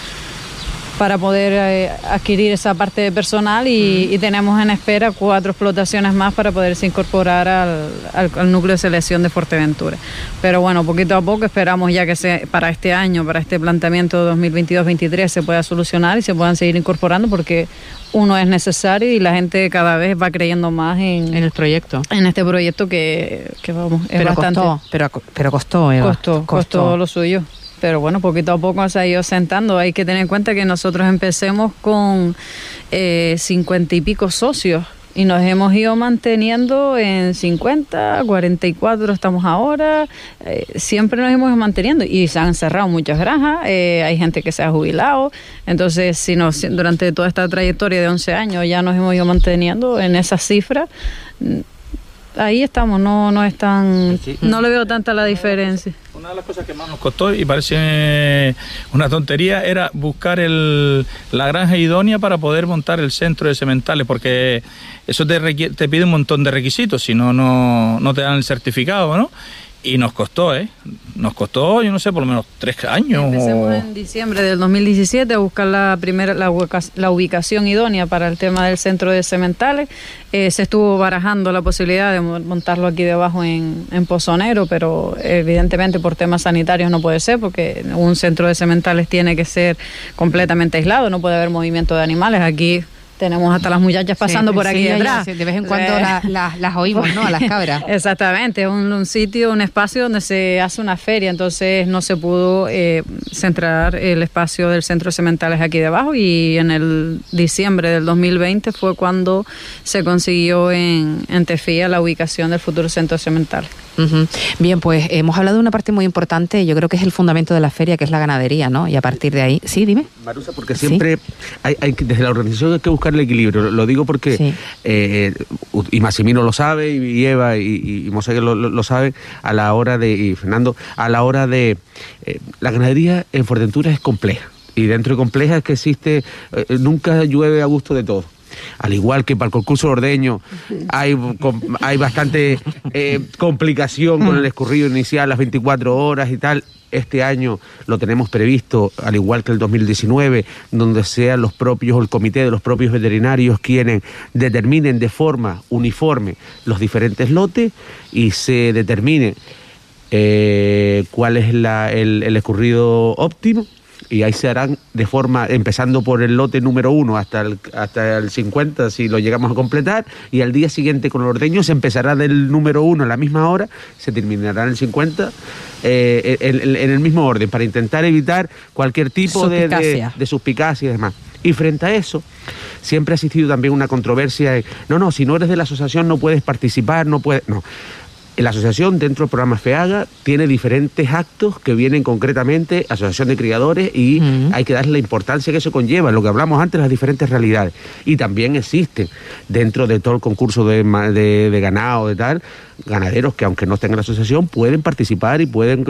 poder adquirir esa parte de personal y tenemos en espera 4 explotaciones más para poderse incorporar al núcleo de selección de Fuerteventura. Pero bueno, poquito a poco esperamos ya que para este año, para este planteamiento 2022-23 se pueda solucionar y se puedan seguir incorporando porque uno es necesario y la gente cada vez va creyendo más en el proyecto. En este proyecto que vamos, es pero bastante... Costó, Eva. Costó lo suyo. Pero bueno, poquito a poco se ha ido sentando. Hay que tener en cuenta que nosotros empecemos con 50 y pico socios y nos hemos ido manteniendo en 50, 44 estamos ahora. Siempre nos hemos ido manteniendo y se han cerrado muchas granjas, hay gente que se ha jubilado. Entonces, si durante toda esta trayectoria de 11 años ya nos hemos ido manteniendo en esa cifra, ahí estamos, no es tan, no le veo tanta la diferencia. Una de las cosas que más nos costó, y parece una tontería, era buscar la granja idónea para poder montar el centro de sementales, porque eso te pide un montón de requisitos, si no te dan el certificado, ¿no? Y nos costó, Nos costó, yo no sé, por lo menos 3 años. Empecemos en diciembre del 2017 a buscar la ubicación idónea para el tema del centro de sementales. Se estuvo barajando la posibilidad de montarlo aquí debajo en Pozonero, pero evidentemente por temas sanitarios no puede ser, porque un centro de sementales tiene que ser completamente aislado, no puede haber movimiento de animales. Aquí tenemos hasta las muchachas pasando por aquí detrás. De vez en cuando las oímos, ¿no? A las cabras. Exactamente, es un sitio, un espacio donde se hace una feria, entonces no se pudo centrar el espacio del centro de sementales aquí debajo y en el diciembre del 2020 fue cuando se consiguió en Tefía la ubicación del futuro centro de sementales. Uh-huh. Bien, pues hemos hablado de una parte muy importante, yo creo que es el fundamento de la feria, que es la ganadería, ¿no? Y a partir de ahí... Sí, dime. Marusa, porque siempre hay desde la organización hay que buscar el equilibrio. Lo digo porque, y Maximino lo sabe, y Eva y Mosé lo sabe, a la hora de... Y Fernando, a la hora de... la ganadería en Fuerteventura es compleja. Y dentro de compleja es que existe... nunca llueve a gusto de todo. Al igual que para el concurso de ordeño hay bastante complicación con el escurrido inicial, las 24 horas y tal. Este año lo tenemos previsto, al igual que el 2019, donde sean los propios, o el comité de los propios veterinarios quienes determinen de forma uniforme los diferentes lotes y se determine cuál es el escurrido óptimo. Y ahí se harán de forma, empezando por el lote número 1 hasta el 50, si lo llegamos a completar, y al día siguiente con el ordeño se empezará del número 1 a la misma hora, se terminará en el 50, en el mismo orden, para intentar evitar cualquier tipo de suspicacia y demás. Y frente a eso, siempre ha existido también una controversia de, si no eres de la asociación no puedes participar, no. La asociación, dentro del programa FEAGA, tiene diferentes actos que vienen concretamente, asociación de criadores, y hay que darle la importancia que eso conlleva, lo que hablamos antes, las diferentes realidades. Y también existen, dentro de todo el concurso de ganado, de tal, ganaderos que aunque no estén en la asociación pueden participar y pueden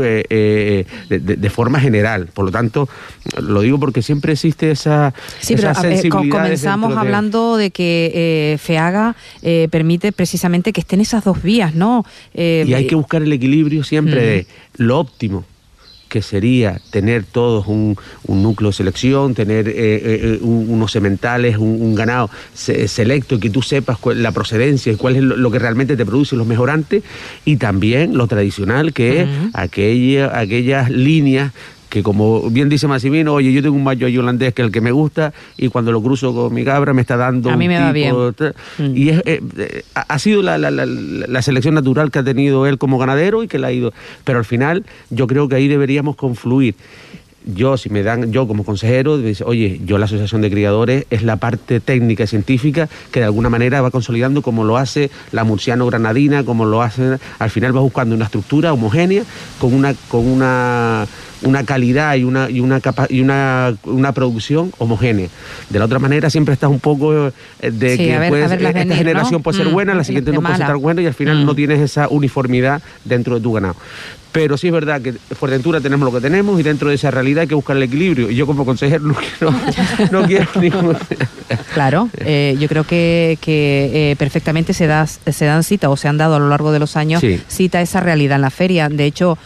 de forma general. Por lo tanto, lo digo porque siempre existe esa sensibilidad. Comenzamos hablando de que FEAGA permite precisamente que estén esas dos vías, ¿no? Y hay que buscar el equilibrio siempre de lo óptimo, que sería tener todos un núcleo de selección, tener unos sementales, un ganado selecto, y que tú sepas la procedencia y cuál es lo que realmente te produce los mejorantes, y también lo tradicional, que es aquellas líneas que como bien dice Massimino, oye, yo tengo un macho holandés que es el que me gusta, y cuando lo cruzo con mi cabra me está dando a mí me va bien. Y ha sido la selección natural que ha tenido él como ganadero y que la ha ido, pero al final yo creo que ahí deberíamos confluir. Yo como consejero, oye, yo la asociación de criadores es la parte técnica y científica que de alguna manera va consolidando, como lo hace la murciano-granadina, como lo hace, al final va buscando una estructura homogénea con una calidad y una producción homogénea. De la otra manera siempre estás un poco esta generación puede ser buena, la siguiente no puede ser tan buena, y al final no tienes esa uniformidad dentro de tu ganado. Pero sí es verdad que en Fuerteventura tenemos lo que tenemos, y dentro de esa realidad hay que buscar el equilibrio, y yo como consejero no quiero ningún... Claro, yo creo que perfectamente se dan cita, o se han dado a lo largo de los años, cita esa realidad en la feria. De hecho,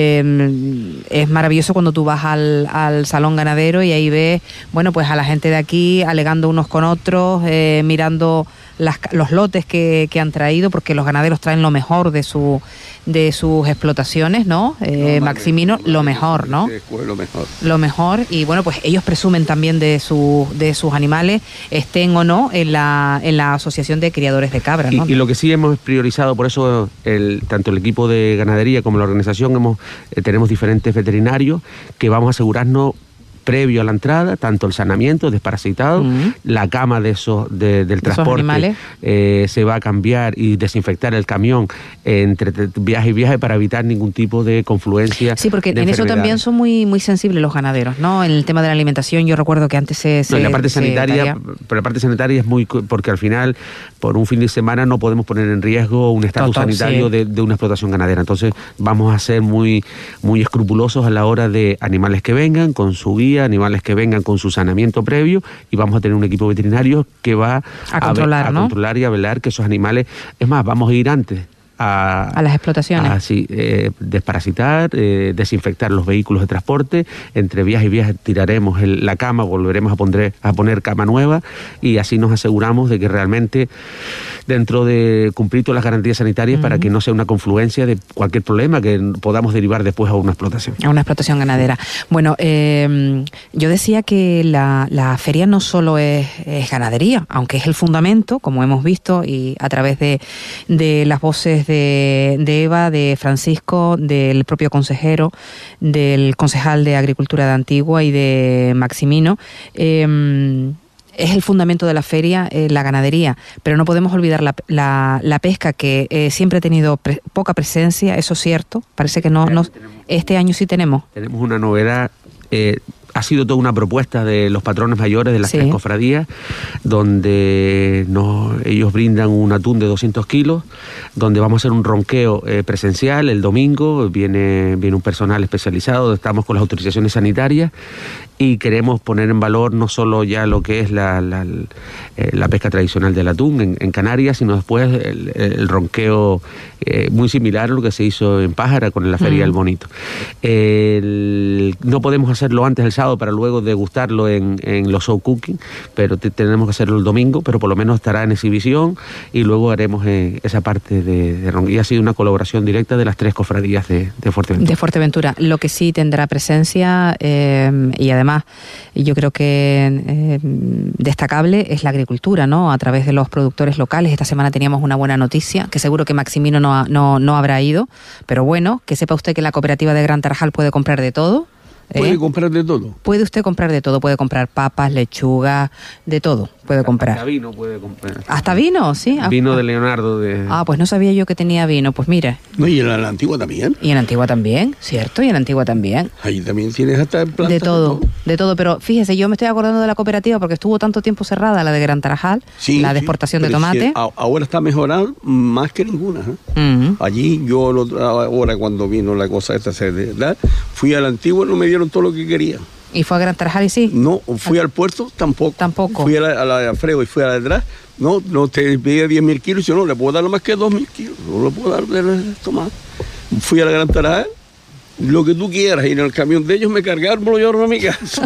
es maravilloso cuando tú vas al salón ganadero y ahí ves, bueno, pues a la gente de aquí alegando unos con otros, mirando los lotes que han traído, porque los ganaderos traen lo mejor de sus explotaciones, ¿no? Maximino, lo mejor, ¿no? Lo mejor, y bueno, pues ellos presumen también de sus animales, estén o no en la asociación de criadores de cabras, ¿no? Y lo que sí hemos priorizado, por eso tanto el equipo de ganadería como la organización tenemos diferentes veterinarios que vamos a asegurarnos previo a la entrada, tanto el saneamiento, desparasitado, la cama del transporte se va a cambiar y desinfectar el camión entre viaje y viaje para evitar ningún tipo de confluencia. Sí, porque en eso también son muy, muy sensibles los ganaderos, ¿no? En el tema de la alimentación, yo recuerdo que antes en la parte sanitaria, pero la parte sanitaria es muy, porque al final, por un fin de semana no podemos poner en riesgo un estatus sanitario de una explotación ganadera. Entonces vamos a ser muy, muy escrupulosos a la hora de animales que vengan con su guía, animales que vengan con su saneamiento previo, y vamos a tener un equipo veterinario que va a controlar y a velar que esos animales, es más, vamos a ir antes a las explotaciones. Desparasitar, desinfectar los vehículos de transporte, entre viaje y viaje tiraremos la cama, volveremos a poner cama nueva, y así nos aseguramos de que realmente dentro de cumplir todas las garantías sanitarias para que no sea una confluencia de cualquier problema que podamos derivar después a una explotación. A una explotación ganadera. Bueno, yo decía que la feria no solo es ganadería, aunque es el fundamento, como hemos visto, y a través de las voces de Eva, de Francisco, del propio consejero, del concejal de Agricultura de Antigua y de Maximino, es el fundamento de la feria, la ganadería, pero no podemos olvidar la pesca, que siempre ha tenido poca presencia, eso es cierto, parece que no este año sí tenemos. Tenemos una novedad, ha sido toda una propuesta de los patrones mayores de las tres cofradías, donde ellos brindan un atún de 200 kilos, donde vamos a hacer un ronqueo presencial el domingo, viene un personal especializado, estamos con las autorizaciones sanitarias, y queremos poner en valor no solo ya lo que es la pesca tradicional del atún en Canarias, sino después el ronqueo muy similar a lo que se hizo en Pájara con la Feria del Bonito. No podemos hacerlo antes del sábado para luego degustarlo en los show cooking, pero tenemos que hacerlo el domingo, pero por lo menos estará en exhibición, y luego haremos esa parte de ronqueo. Y ha sido una colaboración directa de las tres cofradías de Fuerteventura. De Fuerteventura. Lo que sí tendrá presencia, y además yo creo que destacable, es la agricultura, ¿no? A través de los productores locales. Esta semana teníamos una buena noticia, que seguro que Maximino no habrá ido, pero bueno, que sepa usted que la cooperativa de Gran Tarajal puede comprar de todo. ¿Puede comprar de todo? Puede usted comprar de todo, puede comprar papas, lechuga, de todo puede comprar. Hasta vino puede comprar. ¿Hasta vino? Sí. Vino de Leonardo. Pues no sabía yo que tenía vino, pues mire. No, y en la Antigua también. Y en la Antigua también, ¿cierto? Y en la Antigua también. Ahí también tienes hasta plantas. De todo, pero fíjese, yo me estoy acordando de la cooperativa porque estuvo tanto tiempo cerrada, la de Gran Tarajal, la de exportación de tomate. Ahora está mejorando más que ninguna. Allí yo ahora cuando vino la cosa esta, fui a la Antigua y no me dieron todo lo que quería. ¿Y fue a Gran Tarajal y sí? No, fui al puerto, tampoco. Fui a la de Alfredo y fui a la de atrás. No te pedía 10.000 kilos, yo no le puedo dar más que 2.000 kilos. No le puedo dar de tomate. Fui a la Gran Tarajal, lo que tú quieras, y en el camión de ellos me cargaron, me lo llevaron a mi casa.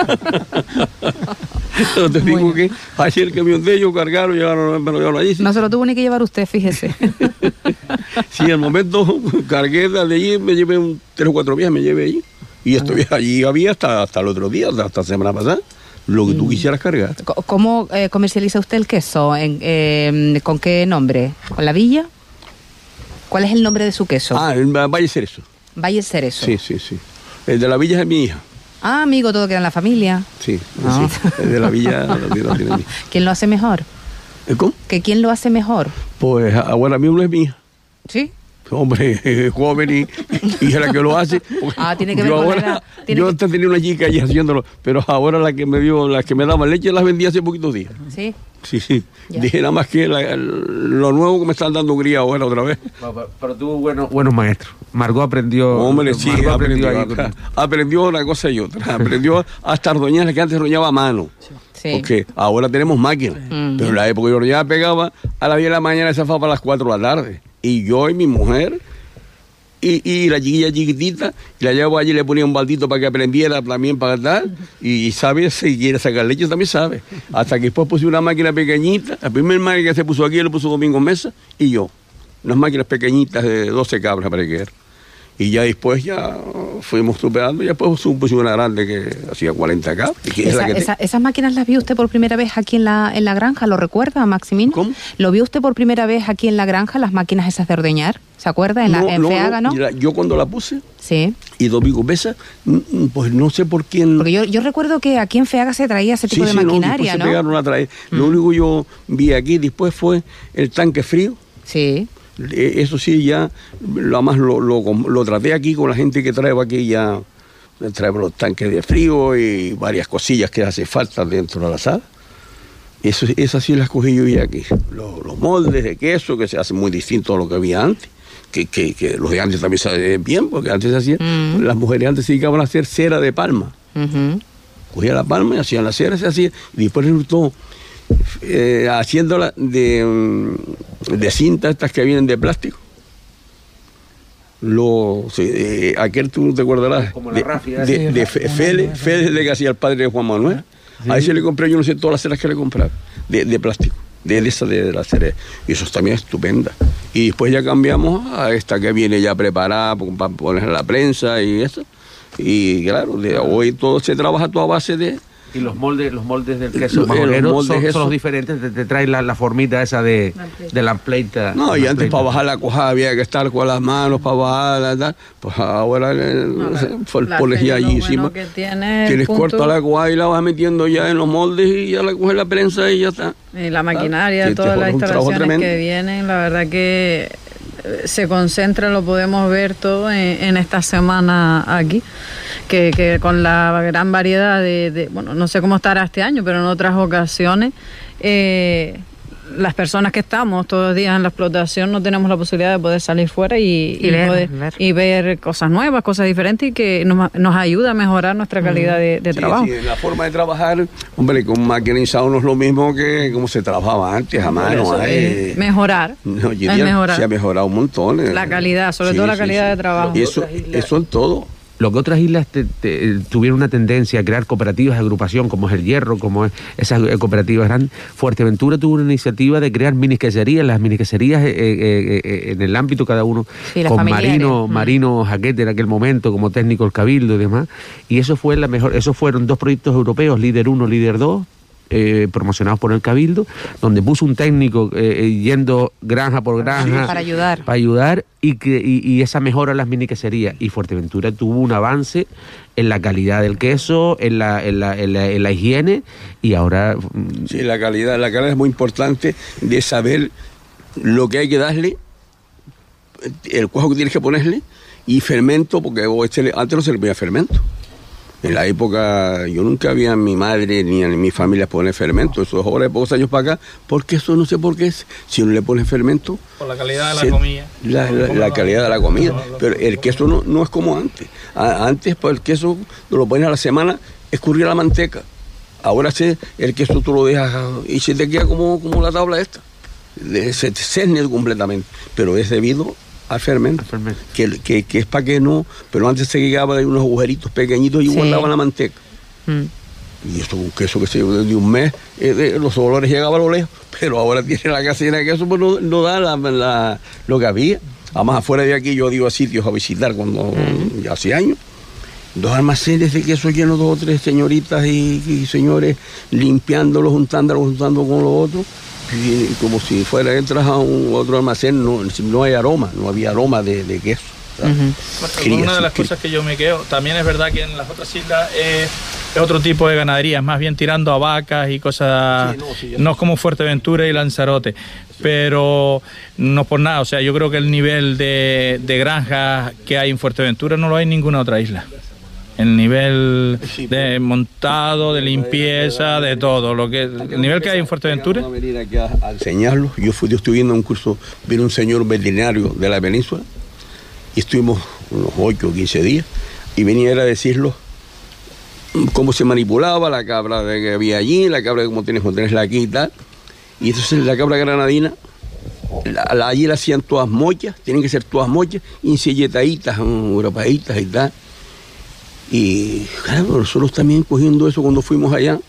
No te digo que ayer el camión de ellos cargaron, me lo llevaron allí. No se lo tuvo ni que llevar usted, fíjese. Sí, al momento cargué de allí, me llevé 3 o 4 días, me llevé allí. Y allí había hasta el otro día, hasta semana pasada, lo que tú quisieras cargar. ¿Cómo comercializa usted el queso? ¿Con qué nombre? ¿Con la Villa? ¿Cuál es el nombre de su queso? El Valle Cerezo. Valle Cerezo. Sí. El de la Villa es mi hija. Ah, amigo, todo queda en la familia. Sí. El de la Villa lo tiene mi hija. ¿Quién lo hace mejor? ¿Cómo? ¿Quién lo hace mejor? Pues ahora mismo es mi hija. ¿Sí? Hombre, joven y es la que lo hace. Tiene que ver con la edad. Yo antes tenía una chica allí haciéndolo, pero ahora las que me daba leche las vendí hace poquitos días. ¿Sí? Sí. Ya. Dije nada más que lo nuevo que me están dando cría ahora otra vez. Pero tuvo buenos maestros. Margot aprendió. Hombre, sí, Margot aprendió una cosa y otra. Aprendió hasta ordeñar, que antes ordeñaba a mano. Sí. Porque ahora tenemos máquinas. Pero en la época yo ordeñaba, pegaba a las 10 de la mañana y se fue para las 4 de la tarde. Y yo y mi mujer y la chiquilla chiquitita, y la llevo allí, le ponía un baldito para que aprendiera también para tal, y sabe, si quiere sacar leche también sabe. Hasta que después puse una máquina pequeñita, la primera máquina que se puso aquí, lo puso Domingo Mesa y yo. Unas máquinas pequeñitas de 12 cabras para que era. Y ya después fuimos superando, y después puse una grande que hacía 40 cabras. ¿Esas máquinas las vio usted por primera vez aquí en la granja? ¿Lo recuerda, Maximino? ¿Cómo? ¿Lo vio usted por primera vez aquí en la granja, las máquinas esas de ordeñar? ¿Se acuerda? En Feaga, ¿no? Yo cuando la puse, sí. Y Domingo Mesa, pues no sé por quién. Porque yo recuerdo que aquí en Feaga se traía ese tipo de maquinaria, ¿no? Se pegaron a traer. Lo único que yo vi aquí después fue el tanque frío. Sí. Eso sí, ya lo traté aquí con la gente que trae aquí, ya trae los tanques de frío y varias cosillas que hace falta dentro de la sala. Esas sí las cogí yo ya aquí. Los moldes de queso, que se hacen muy distintos a lo que había antes. Que los de antes también se hacen bien, porque antes se hacían, las mujeres antes se dedicaban a hacer cera de palma. Cogían la palma y hacían la cera, se hacía, y después resultó haciéndola de cintas estas que vienen de plástico. Aquel tú te acordarás, como la rafia, de Félix, de que hacía el padre de Juan Manuel. Sí. Ahí se le compré, yo no sé todas las ceras que le compraba, de plástico, de la cera. Y eso también es estupenda. Y después ya cambiamos a esta que viene ya preparada para poner en la prensa y eso. Y claro, hoy todo se trabaja a base de... Y los moldes del queso majorero son los diferentes, te traen la formita esa de la pleita. No, y antes para bajar la cuajada había que estar con las manos para bajarla, tal. Pues ahora pones ya allí encima. Tienes corta la cuajada y la vas metiendo ya en los moldes y ya la coges la prensa y ya está. Y la maquinaria, todas las instalaciones que vienen, la verdad que se concentra, lo podemos ver todo en esta semana aquí, que con la gran variedad bueno, no sé cómo estará este año, pero en otras ocasiones las personas que estamos todos los días en la explotación no tenemos la posibilidad de poder salir fuera y ver cosas nuevas, cosas diferentes, y que nos ayuda a mejorar nuestra calidad de trabajo. Sí, la forma de trabajar, hombre, con maquinizado no es lo mismo que como se trabajaba antes, a mano. Mejorar. Mejorar. Se ha mejorado un montón. La calidad, sobre todo la calidad de trabajo. Y eso en todo. Lo que otras islas tuvieron una tendencia a crear cooperativas de agrupación, como es el Hierro, como es esas cooperativas grandes. Fuerteventura tuvo una iniciativa de crear miniqueserías, las miniqueserías en el ámbito cada uno, con Marino Jaquete en aquel momento como técnico del Cabildo y demás. Y eso fue esos fueron 2 proyectos europeos, Líder 1, Líder 2, promocionados por el Cabildo, donde puso un técnico yendo granja por granja para ayudar y esa mejora en las miniqueserías. Y Fuerteventura tuvo un avance en la calidad del queso, en la higiene, y ahora... Sí, la calidad es muy importante, de saber lo que hay que darle, el cuajo que tienes que ponerle, y fermento, porque antes no se le ponía fermento. En la época, yo nunca vi a mi madre ni a mi familia poner fermento. Eso es ahora de pocos años para acá, porque eso no sé por qué. Si no le pones fermento... Por la calidad de la comida. La calidad de la comida. Pero el queso no es como antes. Antes, pues el queso lo pones a la semana, escurría la manteca. Ahora el queso tú lo dejas y se te queda como la tabla esta. Se cerne completamente. Pero es debido al fermento. Que es para que no... Pero antes se quedaba de unos agujeritos pequeñitos y guardaban la manteca. Y eso, un queso que se llevó de un mes, los olores llegaban a lo lejos, pero ahora tiene la casa llena de queso, pues no da lo que había. Además, afuera de aquí yo iba a sitios a visitar cuando ya hace años, 2 almacenes de queso llenos, 2 o 3 señoritas y señores limpiándolo, juntando con lo otro. Y como si fuera, entras a otro almacén, no hay aroma, no había aroma de queso. Una de las cosas que yo me quedo, también es verdad que en las otras islas es otro tipo de ganadería, más bien tirando a vacas y cosas, no es como Fuerteventura y Lanzarote, pero no por nada, o sea, yo creo que el nivel de granjas que hay en Fuerteventura no lo hay en ninguna otra isla. El nivel de montado, de limpieza, de todo, el nivel que hay en Fuerteventura. Vamos a venir aquí a enseñarlo. Yo estuve viendo un curso, vino un señor veterinario de la península y estuvimos unos 8 o 15 días y venía a decirlo cómo se manipulaba la cabra que había allí, la cabra como tenés aquí y tal. Y entonces la cabra granadina, allí la hacían todas mochas, tienen que ser todas mochas, insilletaditas, europeitas y tal. Y claro, nosotros también cogiendo eso cuando fuimos allá,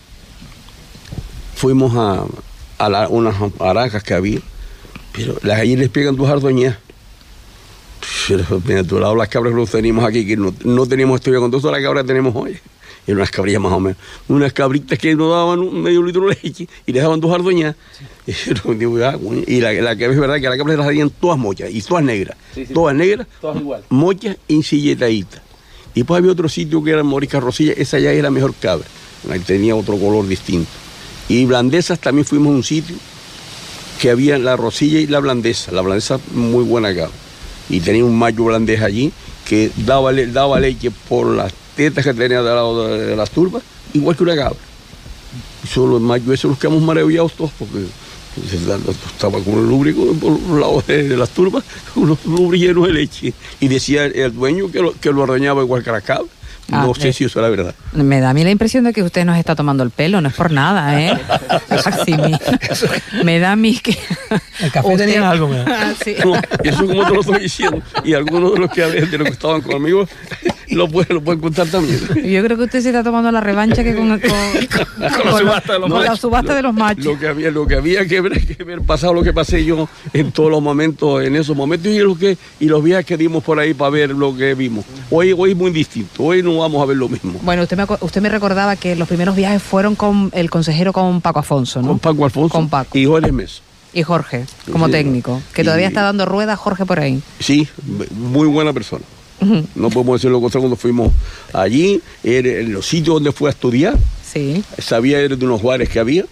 fuimos a unas aracas que había, pero allí les pegan 2 ardoñas. Pero tu lado las cabras que los tenemos aquí, que no teníamos historia con todas las cabras que tenemos hoy. Eran unas cabrillas más o menos. Unas cabritas que nos daban medio litro de leche y les daban 2 ardoñas. Y la que es verdad que las cabras las hacían todas mochas y todas negras. Todas negras, todas igual. Mochas insilletaditas. Y después había otro sitio que era Morisca Rosilla, esa ya era mejor cabra, tenía otro color distinto. Y blandesas también fuimos a un sitio que había la Rosilla y la blandesa muy buena cabra. Y tenía un macho blandés allí que daba leche por las tetas que tenía del lado de las turbas, igual que una cabra. Y solo los machos esos los quedamos maravillados todos porque estaba con el lúbrico por los lados de las turbas, unos lúbricos llenos de leche. Y decía el dueño que lo ordeñaba igual que la cabra. No sé si eso es la verdad. Me da a mí la impresión de que usted nos está tomando el pelo, no es por nada, ¿eh? Así me da a mí que... El café tenía algo, ¿verdad? Sí. No, eso como te lo estoy diciendo. Y algunos de los que hablé, de los que estaban conmigo, lo pueden contar también. Yo creo que usted se está tomando la revancha que con la subasta de los machos. Lo que había que ver pasado lo que pasé yo en todos los momentos, en esos momentos, y los viajes que dimos por ahí para ver lo que vimos. Hoy es muy distinto, hoy no vamos a ver lo mismo. Bueno, usted me recordaba que los primeros viajes fueron con el consejero, con Paco Afonso, ¿no? Con Paco Alfonso. Con Paco. Y Jorge Mesa. Y Jorge, como técnico, que todavía está dando ruedas Jorge por ahí. Sí, muy buena persona. No podemos decir lo contrario. Cuando fuimos allí, en los sitios donde fue a estudiar, sí. Sabía de unos bares que había.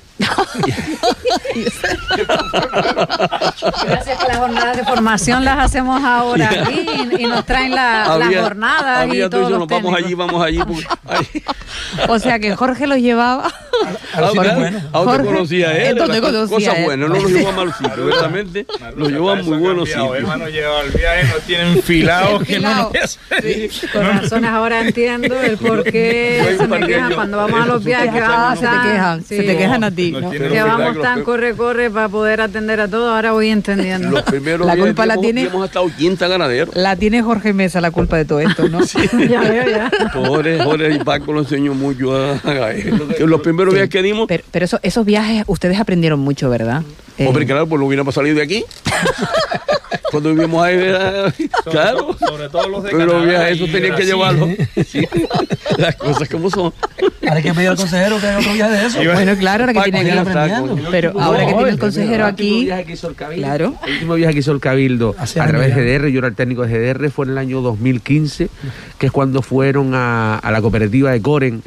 Gracias por las jornadas de formación, las hacemos ahora aquí y nos traen las jornadas y todos los vamos allí. O sea que Jorge los llevaba. ¿A dónde conocía él? ¿Dónde conocía cosas él? buenas, no los llevó a malos sitios, verdaderamente. Los llevó a muy buenos sitios. Hermano, lleva al viaje, nos tienen filados que no nos sí. Con razones ahora entiendo el por qué se me quejan cuando vamos a los viajes que vamos se te quejan a ti. ¿no? Que vamos tan corre para poder atender a todo, ahora voy entendiendo. Los primeros la días culpa la tiene. Hemos estado 500 ganaderos. La tiene Jorge Mesa, la culpa de todo esto, ¿no? Sí. Ya veo, ya. Jorge y Paco lo enseñó mucho a él. Los primeros días que dimos. Pero esos viajes, ustedes aprendieron mucho, ¿verdad? Hombre, claro, pues no hubiéramos salido de aquí. Cuando vivimos ahí, claro. Sobre todo los de Pero Canadá, los viajes esos y tenían que Brasil. llevarlos. Sí. Las cosas como son. Ahora hay que pedir al consejero que haga otro viaje de eso. Bueno, claro, ahora que Paco, tiene ya que está, aprendiendo. Pero ahora que tiene el consejero El último aquí. viaje que hizo el Cabildo, Claro. El último viaje que hizo el Cabildo Hace a años través ya. de GDR, yo era el técnico de GDR, fue en el año 2015, que es cuando fueron a la cooperativa de Coren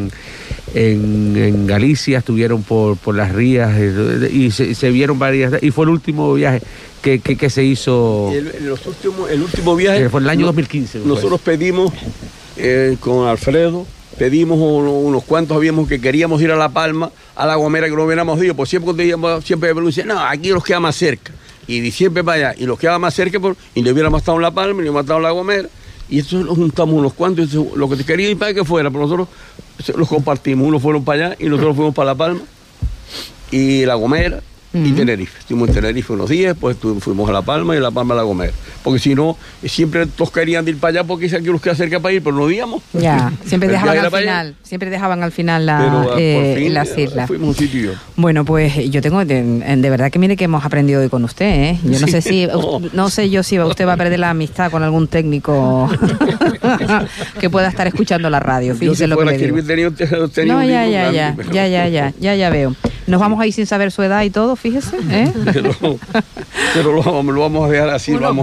en Galicia, estuvieron por las rías y se vieron varias, y fue el último viaje que se hizo. El último viaje. Fue en el año 2015. Nosotros pedimos con Alfredo, pedimos unos cuantos, habíamos que queríamos ir a La Palma, a La Gomera, que no hubiéramos ido, pues siempre me decían, no, aquí los queda más cerca. Y siempre para allá, y los quedaba más cerca, y le hubiéramos estado en La Palma, y le hubiéramos estado en La Gomera. Y esto lo juntamos unos cuantos, y lo que quería ir para que fuera, pero nosotros los compartimos. Unos fueron para allá y nosotros fuimos para La Palma y La Gomera y Tenerife. Estuvimos en Tenerife unos días, pues fuimos a La Palma y a La Palma a La Gomera. Porque si no, siempre todos querían ir para allá porque aquí los que acerca para ir, pero no íbamos. Ya, siempre dejaban al final las islas. Fuimos un sitio. Bueno, pues yo tengo, de verdad que mire que hemos aprendido hoy con usted, ¿eh? Yo no sé si, no sé yo si usted va a perder la amistad con algún técnico que pueda estar escuchando la radio. Fíjese lo que le digo. No, ya veo. Nos vamos a ir sin saber su edad y todo, fíjese, ¿eh? Pero lo vamos a dejar así, vamos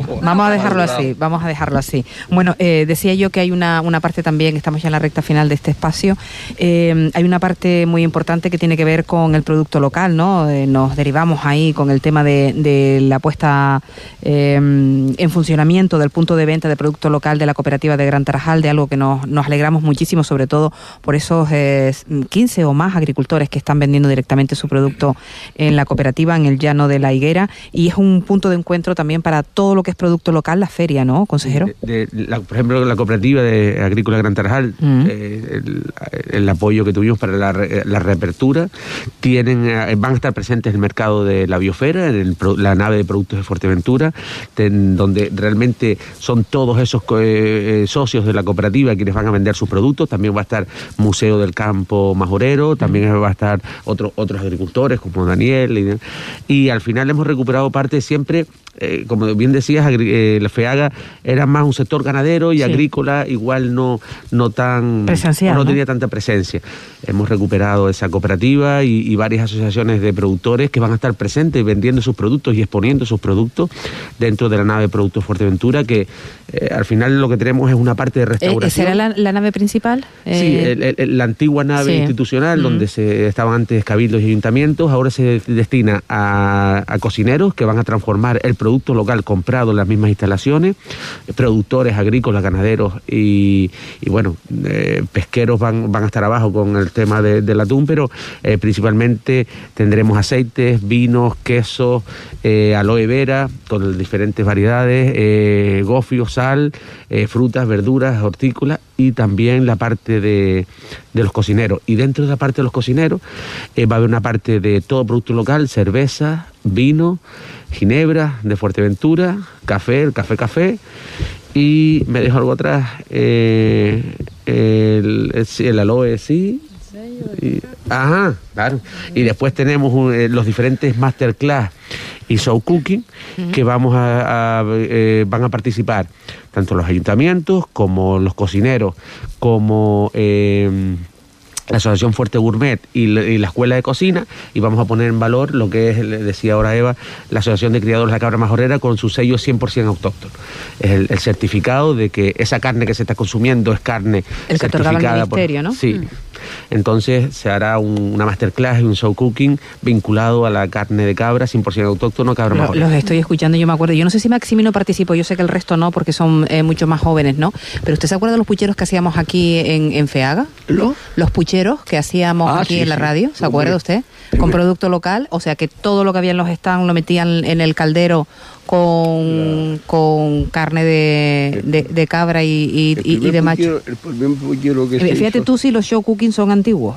a dejarlo así. Bueno, decía yo que hay una parte también, estamos ya en la recta final de este espacio, hay una parte muy importante que tiene que ver con el producto local, ¿no? Nos derivamos ahí con el tema de la puesta en funcionamiento del punto de venta de producto local de la cooperativa de Gran Tarajal, de algo que nos alegramos muchísimo, sobre todo por esos 15 o más agricultores que están vendiendo directamente su producto en la cooperativa, en el llano de la Higuera, y es un punto de encuentro también para todo lo que es producto local, la feria, ¿no, consejero? Por ejemplo, la cooperativa de Agrícola Gran Tarajal, el apoyo que tuvimos para la reapertura, van a estar presentes en el mercado de la Biosfera, en la nave de productos de Fuerteventura, donde realmente son todos esos socios de la cooperativa quienes van a vender sus productos. También va a estar Museo del Campo Majorero, también va a estar otros agricultores como Daniel, y al final hemos recuperado parte siempre, como bien decías, la FEAGA era más un sector ganadero y agrícola igual no tan presencial, no tenía tanta presencia. Hemos recuperado esa cooperativa y varias asociaciones de productores que van a estar presentes vendiendo sus productos y exponiendo sus productos dentro de la nave de Productos Fuerteventura, que al final lo que tenemos es una parte de restauración. ¿Será la nave principal? Sí, la antigua nave institucional donde estaban antes cabildos y ayuntamientos, ahora se destina a cocineros que van a transformar el producto local comprado en las mismas instalaciones, productores agrícolas, ganaderos y bueno, pesqueros van a estar abajo con el tema del atún, pero principalmente tendremos aceites, vinos, quesos, aloe vera con diferentes variedades, gofio, sal, frutas, verduras, hortícolas, y también la parte de los cocineros. Y dentro de la parte de los cocineros va a haber una parte de todo producto local, cerveza, vino, ginebra de Fuerteventura, café, el café, y me dejo algo atrás, el aloe, sí. Claro. Y después tenemos los diferentes masterclass y show cooking que van a participar tanto los ayuntamientos como los cocineros, como la Asociación Fuerte Gourmet y la Escuela de Cocina, y vamos a poner en valor lo que es, le decía ahora Eva, la Asociación de Criadores de la Cabra Majorera con su sello 100% autóctono. Es el certificado de que esa carne que se está consumiendo es carne el que certificada el ministerio, ¿no? Sí. Entonces se hará una masterclass y un show cooking vinculado a la carne de cabra 100% autóctono, cabra majorera. Los estoy escuchando, yo me acuerdo. Yo no sé si Maximino participó, yo sé que el resto no, porque son mucho más jóvenes, ¿no? Pero ¿usted se acuerda de los pucheros que hacíamos aquí en FEAGA? Los pucheros que hacíamos aquí en la radio, ¿se acuerda usted? Con producto local, o sea que todo lo que había en los stands lo metían en el caldero con carne de cabra y de macho. Fíjate tú si los show cooking son antiguos.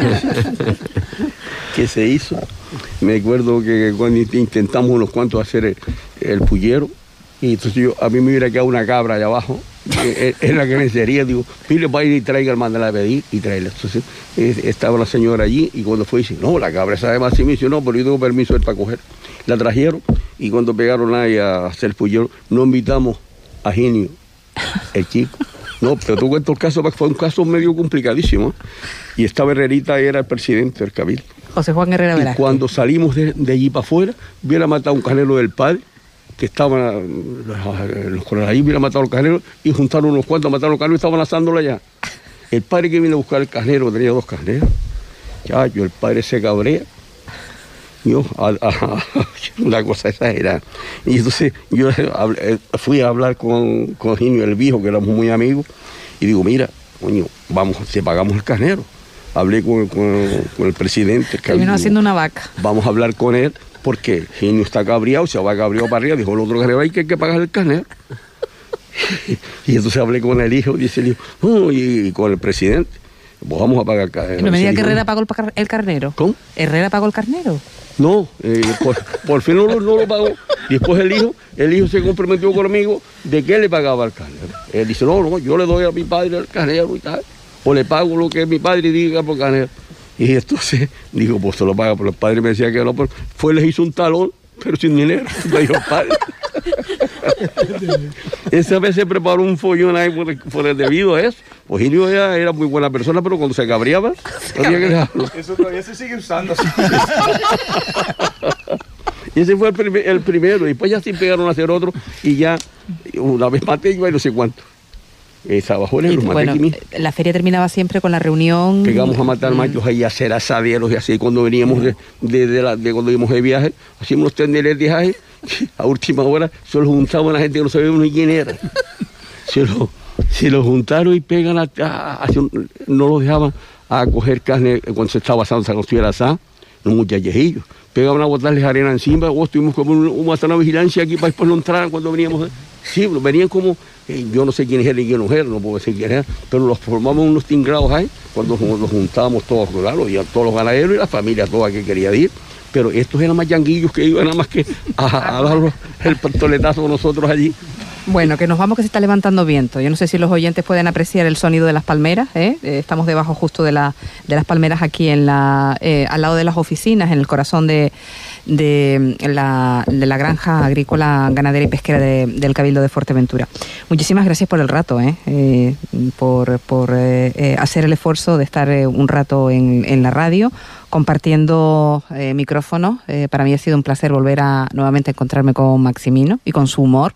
Que se hizo, me acuerdo que cuando intentamos unos cuantos hacer el pullero, y entonces a mí me hubiera quedado una cabra allá abajo, es la que me sería, digo, pile para ir y traiga, mándala a pedir y tráela. Entonces estaba la señora allí y cuando fue dice, no, la cabra sabe más, y me dice, no, pero yo tengo permiso para coger. La trajeron y cuando pegaron ahí a hacer el pullero, no invitamos a Genio, el chico. No, pero tú cuento el caso, fue un caso medio complicadísimo. Y esta Herrerita era el presidente del Cabildo. José Juan Herrera Velázquez. Y cuando salimos de allí para afuera, hubiera matado un carnero del padre, que estaban los coroneles allí, hubiera matado al carnero, y juntaron unos cuantos, mataron al carnero y estaban asándolo allá. El padre que vino a buscar el carnero, tenía 2 carneros. El padre se cabrea. Una cosa exagerada. Y entonces yo fui a hablar con Ginio, el viejo, que éramos muy amigos, y digo, mira, coño, te pagamos el carnero. Hablé con el presidente. Terminó haciendo una vaca. Vamos a hablar con él, porque Ginio está cabreado, se va cabreado para arriba, dijo el otro carnero, hay que pagar el carnero. Y entonces hablé con el hijo, dice el hijo, y con el presidente, pues vamos a pagar el carnero. No me diga que Herrera pagó el carnero. ¿Cómo? ¿Herrera pagó el carnero? No, por fin no lo pagó. Después el hijo se comprometió conmigo de que le pagaba el carnero. Él dice, no, yo le doy a mi padre el carnero y tal, o le pago lo que mi padre diga por carnero. Y entonces digo, pues se lo paga, pero el padre me decía que no, pero les hizo un talón, pero sin dinero, me dijo el padre. Esa vez se preparó un follón ahí por el debido a eso. Ojilio era muy buena persona, pero cuando se cabreaba, había que dejarlo. Eso todavía se sigue usando. Y ese fue el primero, y después ya se pegaron a hacer otro, y ya una vez maté yo y no sé cuánto. Trabajó en el bueno, la feria terminaba siempre con la reunión. Pegamos a matar machos ahí, a hacer asaderos y así. Cuando veníamos cuando íbamos de viaje, hacíamos los tenderes de viaje. A última hora se los juntaban a la gente que no sabíamos ni quién era. Se los juntaron y pegan no los dejaban a coger carne cuando se estaba asando, cuando estuviera asado, los muchachejillos. Pegaban a botarles arena encima. Tuvimos como una vigilancia aquí para después no entraran cuando veníamos. Sí, venían como, yo no sé quién era y quién no era, no puedo decir quién era, pero los formamos unos tingrados ahí, cuando los juntábamos todos, claro, y a todos los ganaderos y la familia toda que quería ir. Pero estos eran más yanguillos que iban nada más que a dar el pistoletazo con nosotros allí. Bueno, que nos vamos, que se está levantando viento. Yo no sé si los oyentes pueden apreciar el sonido de las palmeras. Estamos debajo justo de las palmeras aquí al lado de las oficinas, en el corazón de la granja agrícola, ganadera y pesquera del Cabildo de Fuerteventura. Muchísimas gracias por el rato, por hacer el esfuerzo de estar un rato en la radio, compartiendo micrófonos. Para mí ha sido un placer volver a nuevamente encontrarme con Maximino y con su humor.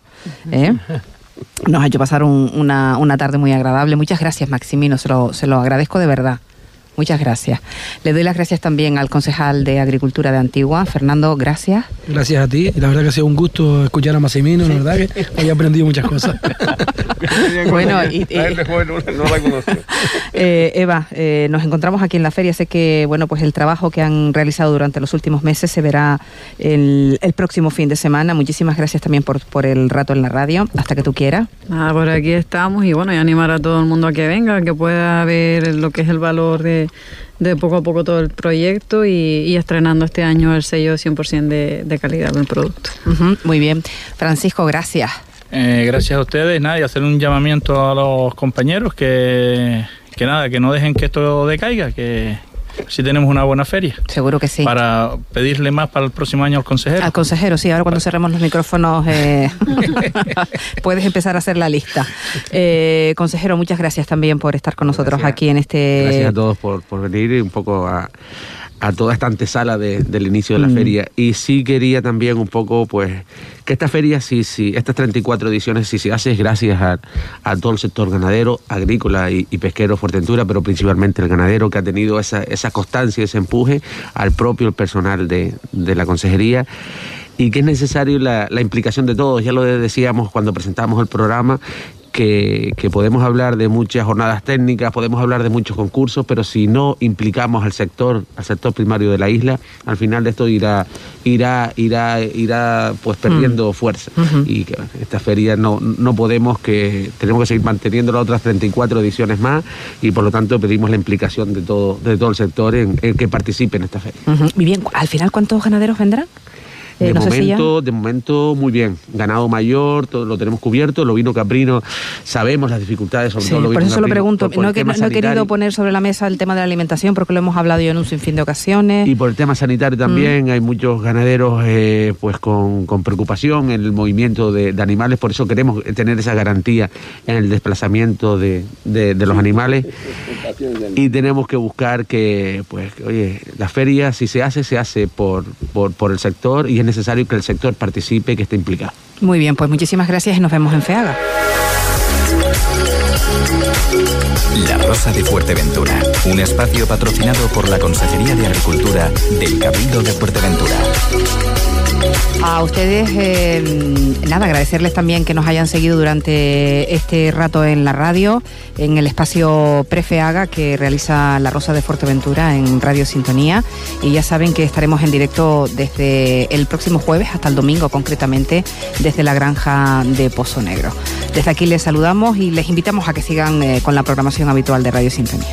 Nos ha hecho pasar una tarde muy agradable. Muchas gracias, Maximino, se lo agradezco de verdad. Muchas gracias. Le doy las gracias también al concejal de Agricultura de Antigua, Fernando, gracias. Gracias a ti, y la verdad que ha sido un gusto escuchar a Maximino, la verdad que hoy he aprendido muchas cosas. Bueno, no la conozco. Eva, nos encontramos aquí en la feria. Sé que pues el trabajo que han realizado durante los últimos meses se verá el próximo fin de semana. Muchísimas gracias también por el rato en la radio. Hasta que tú quieras. Nada, por aquí estamos y y animar a todo el mundo a que venga, que pueda ver lo que es el valor de poco a poco todo el proyecto y estrenando este año el sello 100% de calidad del producto. Muy bien. Francisco, gracias. Gracias a ustedes, y hacer un llamamiento a los compañeros que no dejen que esto decaiga, que si tenemos una buena feria. Seguro que sí. Para pedirle más para el próximo año al consejero. Al consejero, sí. Ahora cuando cerremos los micrófonos puedes empezar a hacer la lista. Consejero, muchas gracias también por estar con nosotros aquí en este... Gracias a todos por venir un poco a toda esta antesala del inicio de la feria. Y sí quería también un poco, que esta feria, sí, estas 34 ediciones, sí se hace gracias a todo el sector ganadero, agrícola y pesquero Fuerteventura, pero principalmente el ganadero, que ha tenido esa constancia, ese empuje, al propio personal de la consejería, y que es necesario la implicación de todos. Ya lo decíamos cuando presentamos el programa, que podemos hablar de muchas jornadas técnicas, podemos hablar de muchos concursos, pero si no implicamos al sector primario de la isla, al final de esto irá perdiendo fuerza. Y que esta feria no podemos, tenemos que seguir manteniendo las otras 34 ediciones más, y por lo tanto pedimos la implicación de todo el sector en que participe en esta feria. Muy bien, al final, ¿cuántos ganaderos vendrán? De momento muy bien, ganado mayor, todo lo tenemos cubierto, lo vino caprino, sabemos las dificultades, sobre todo lo vino por eso caprino, lo pregunto, no he querido poner sobre la mesa el tema de la alimentación, porque lo hemos hablado yo en un sinfín de ocasiones. Y por el tema sanitario también, hay muchos ganaderos con preocupación en el movimiento de animales, por eso queremos tener esa garantía en el desplazamiento de los animales, y tenemos que buscar que, la feria, si se hace por el sector, y es necesario que el sector participe, que esté implicado. Muy bien, pues muchísimas gracias y nos vemos en FEAGA. La Rosa de Fuerteventura, un espacio patrocinado por la Consejería de Agricultura del Cabildo de Fuerteventura. A ustedes, agradecerles también que nos hayan seguido durante este rato en la radio, en el espacio Prefeaga que realiza La Rosa de Fuerteventura en Radio Sintonía, y ya saben que estaremos en directo desde el próximo jueves hasta el domingo, concretamente desde la granja de Pozo Negro. Desde aquí les saludamos y les invitamos a que sigan con la programación habitual de Radio Sintonía.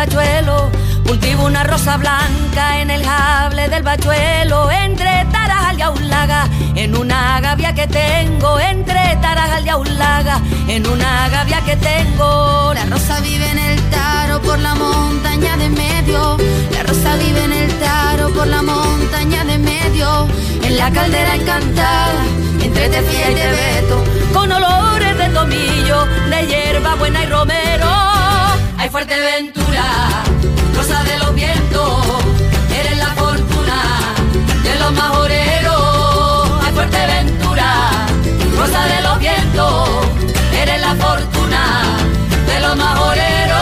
bachuelo, cultivo una rosa blanca en el jable del bachuelo, entre Tarajal y Aulaga, en una gavia que tengo, entre Tarajal y Aulaga, en una gavia que tengo. La rosa vive en el Taro por la montaña de medio, la rosa vive en el Taro por la montaña de medio, en la caldera encantada, entre Tefía y Tebeto, con olores de tomillo, de hierba buena y romero. Ay, Fuerteventura, rosa de los vientos, eres la fortuna de los majoreros. Ay, Fuerteventura, rosa de los vientos, eres la fortuna de los majoreros.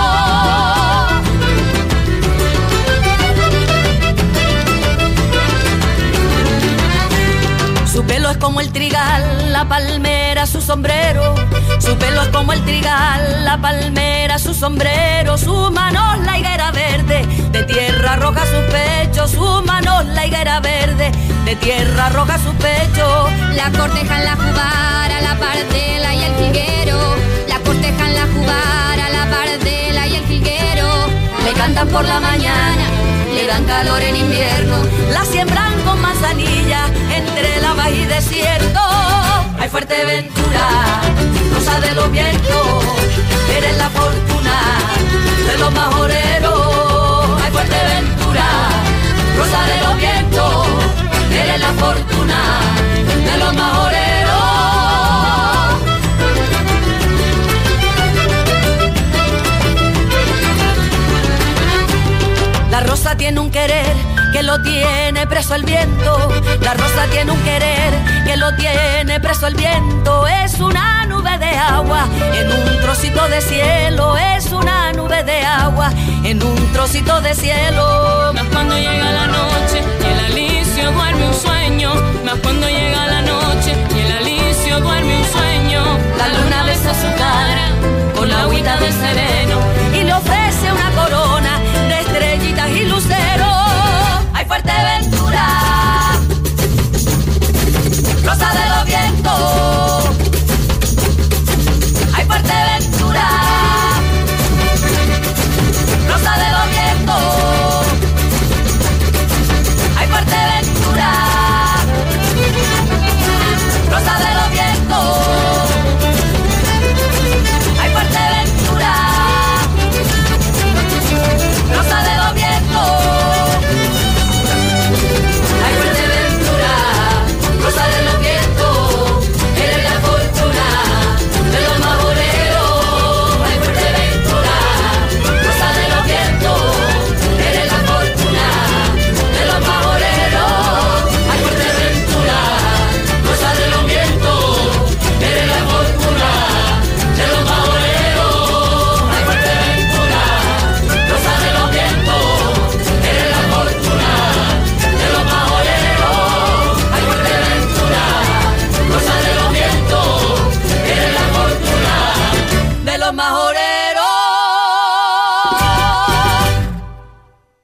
Su pelo es como el trigal, la palmera, su sombrero. Su pelo es como el trigal, la palmera, su sombrero. Sus manos la higuera verde, de tierra roja sus pechos. Sus manos la higuera verde, de tierra roja sus pechos. La cortejan la jubara, la pardela y el jilguero. La cortejan la jubara, la pardela y el jilguero. Le cantan por la mañana, le dan calor en invierno, la siembran con manzanilla entre lavas y desierto. Ay, Fuerteventura, rosa de los vientos, eres la fortuna de los majoreros. Ay, Fuerteventura, rosa de los vientos, eres la fortuna de los majoreros. La rosa tiene un querer que lo tiene preso el viento. La rosa tiene un querer que lo tiene preso el viento. Es una nube de agua en un trocito de cielo. Es una nube de agua en un trocito de cielo. Más cuando llega la noche y el Alicio duerme un sueño. Más cuando llega la noche y el Alicio duerme un sueño. La luna besa su cara con la agüita del cerebro.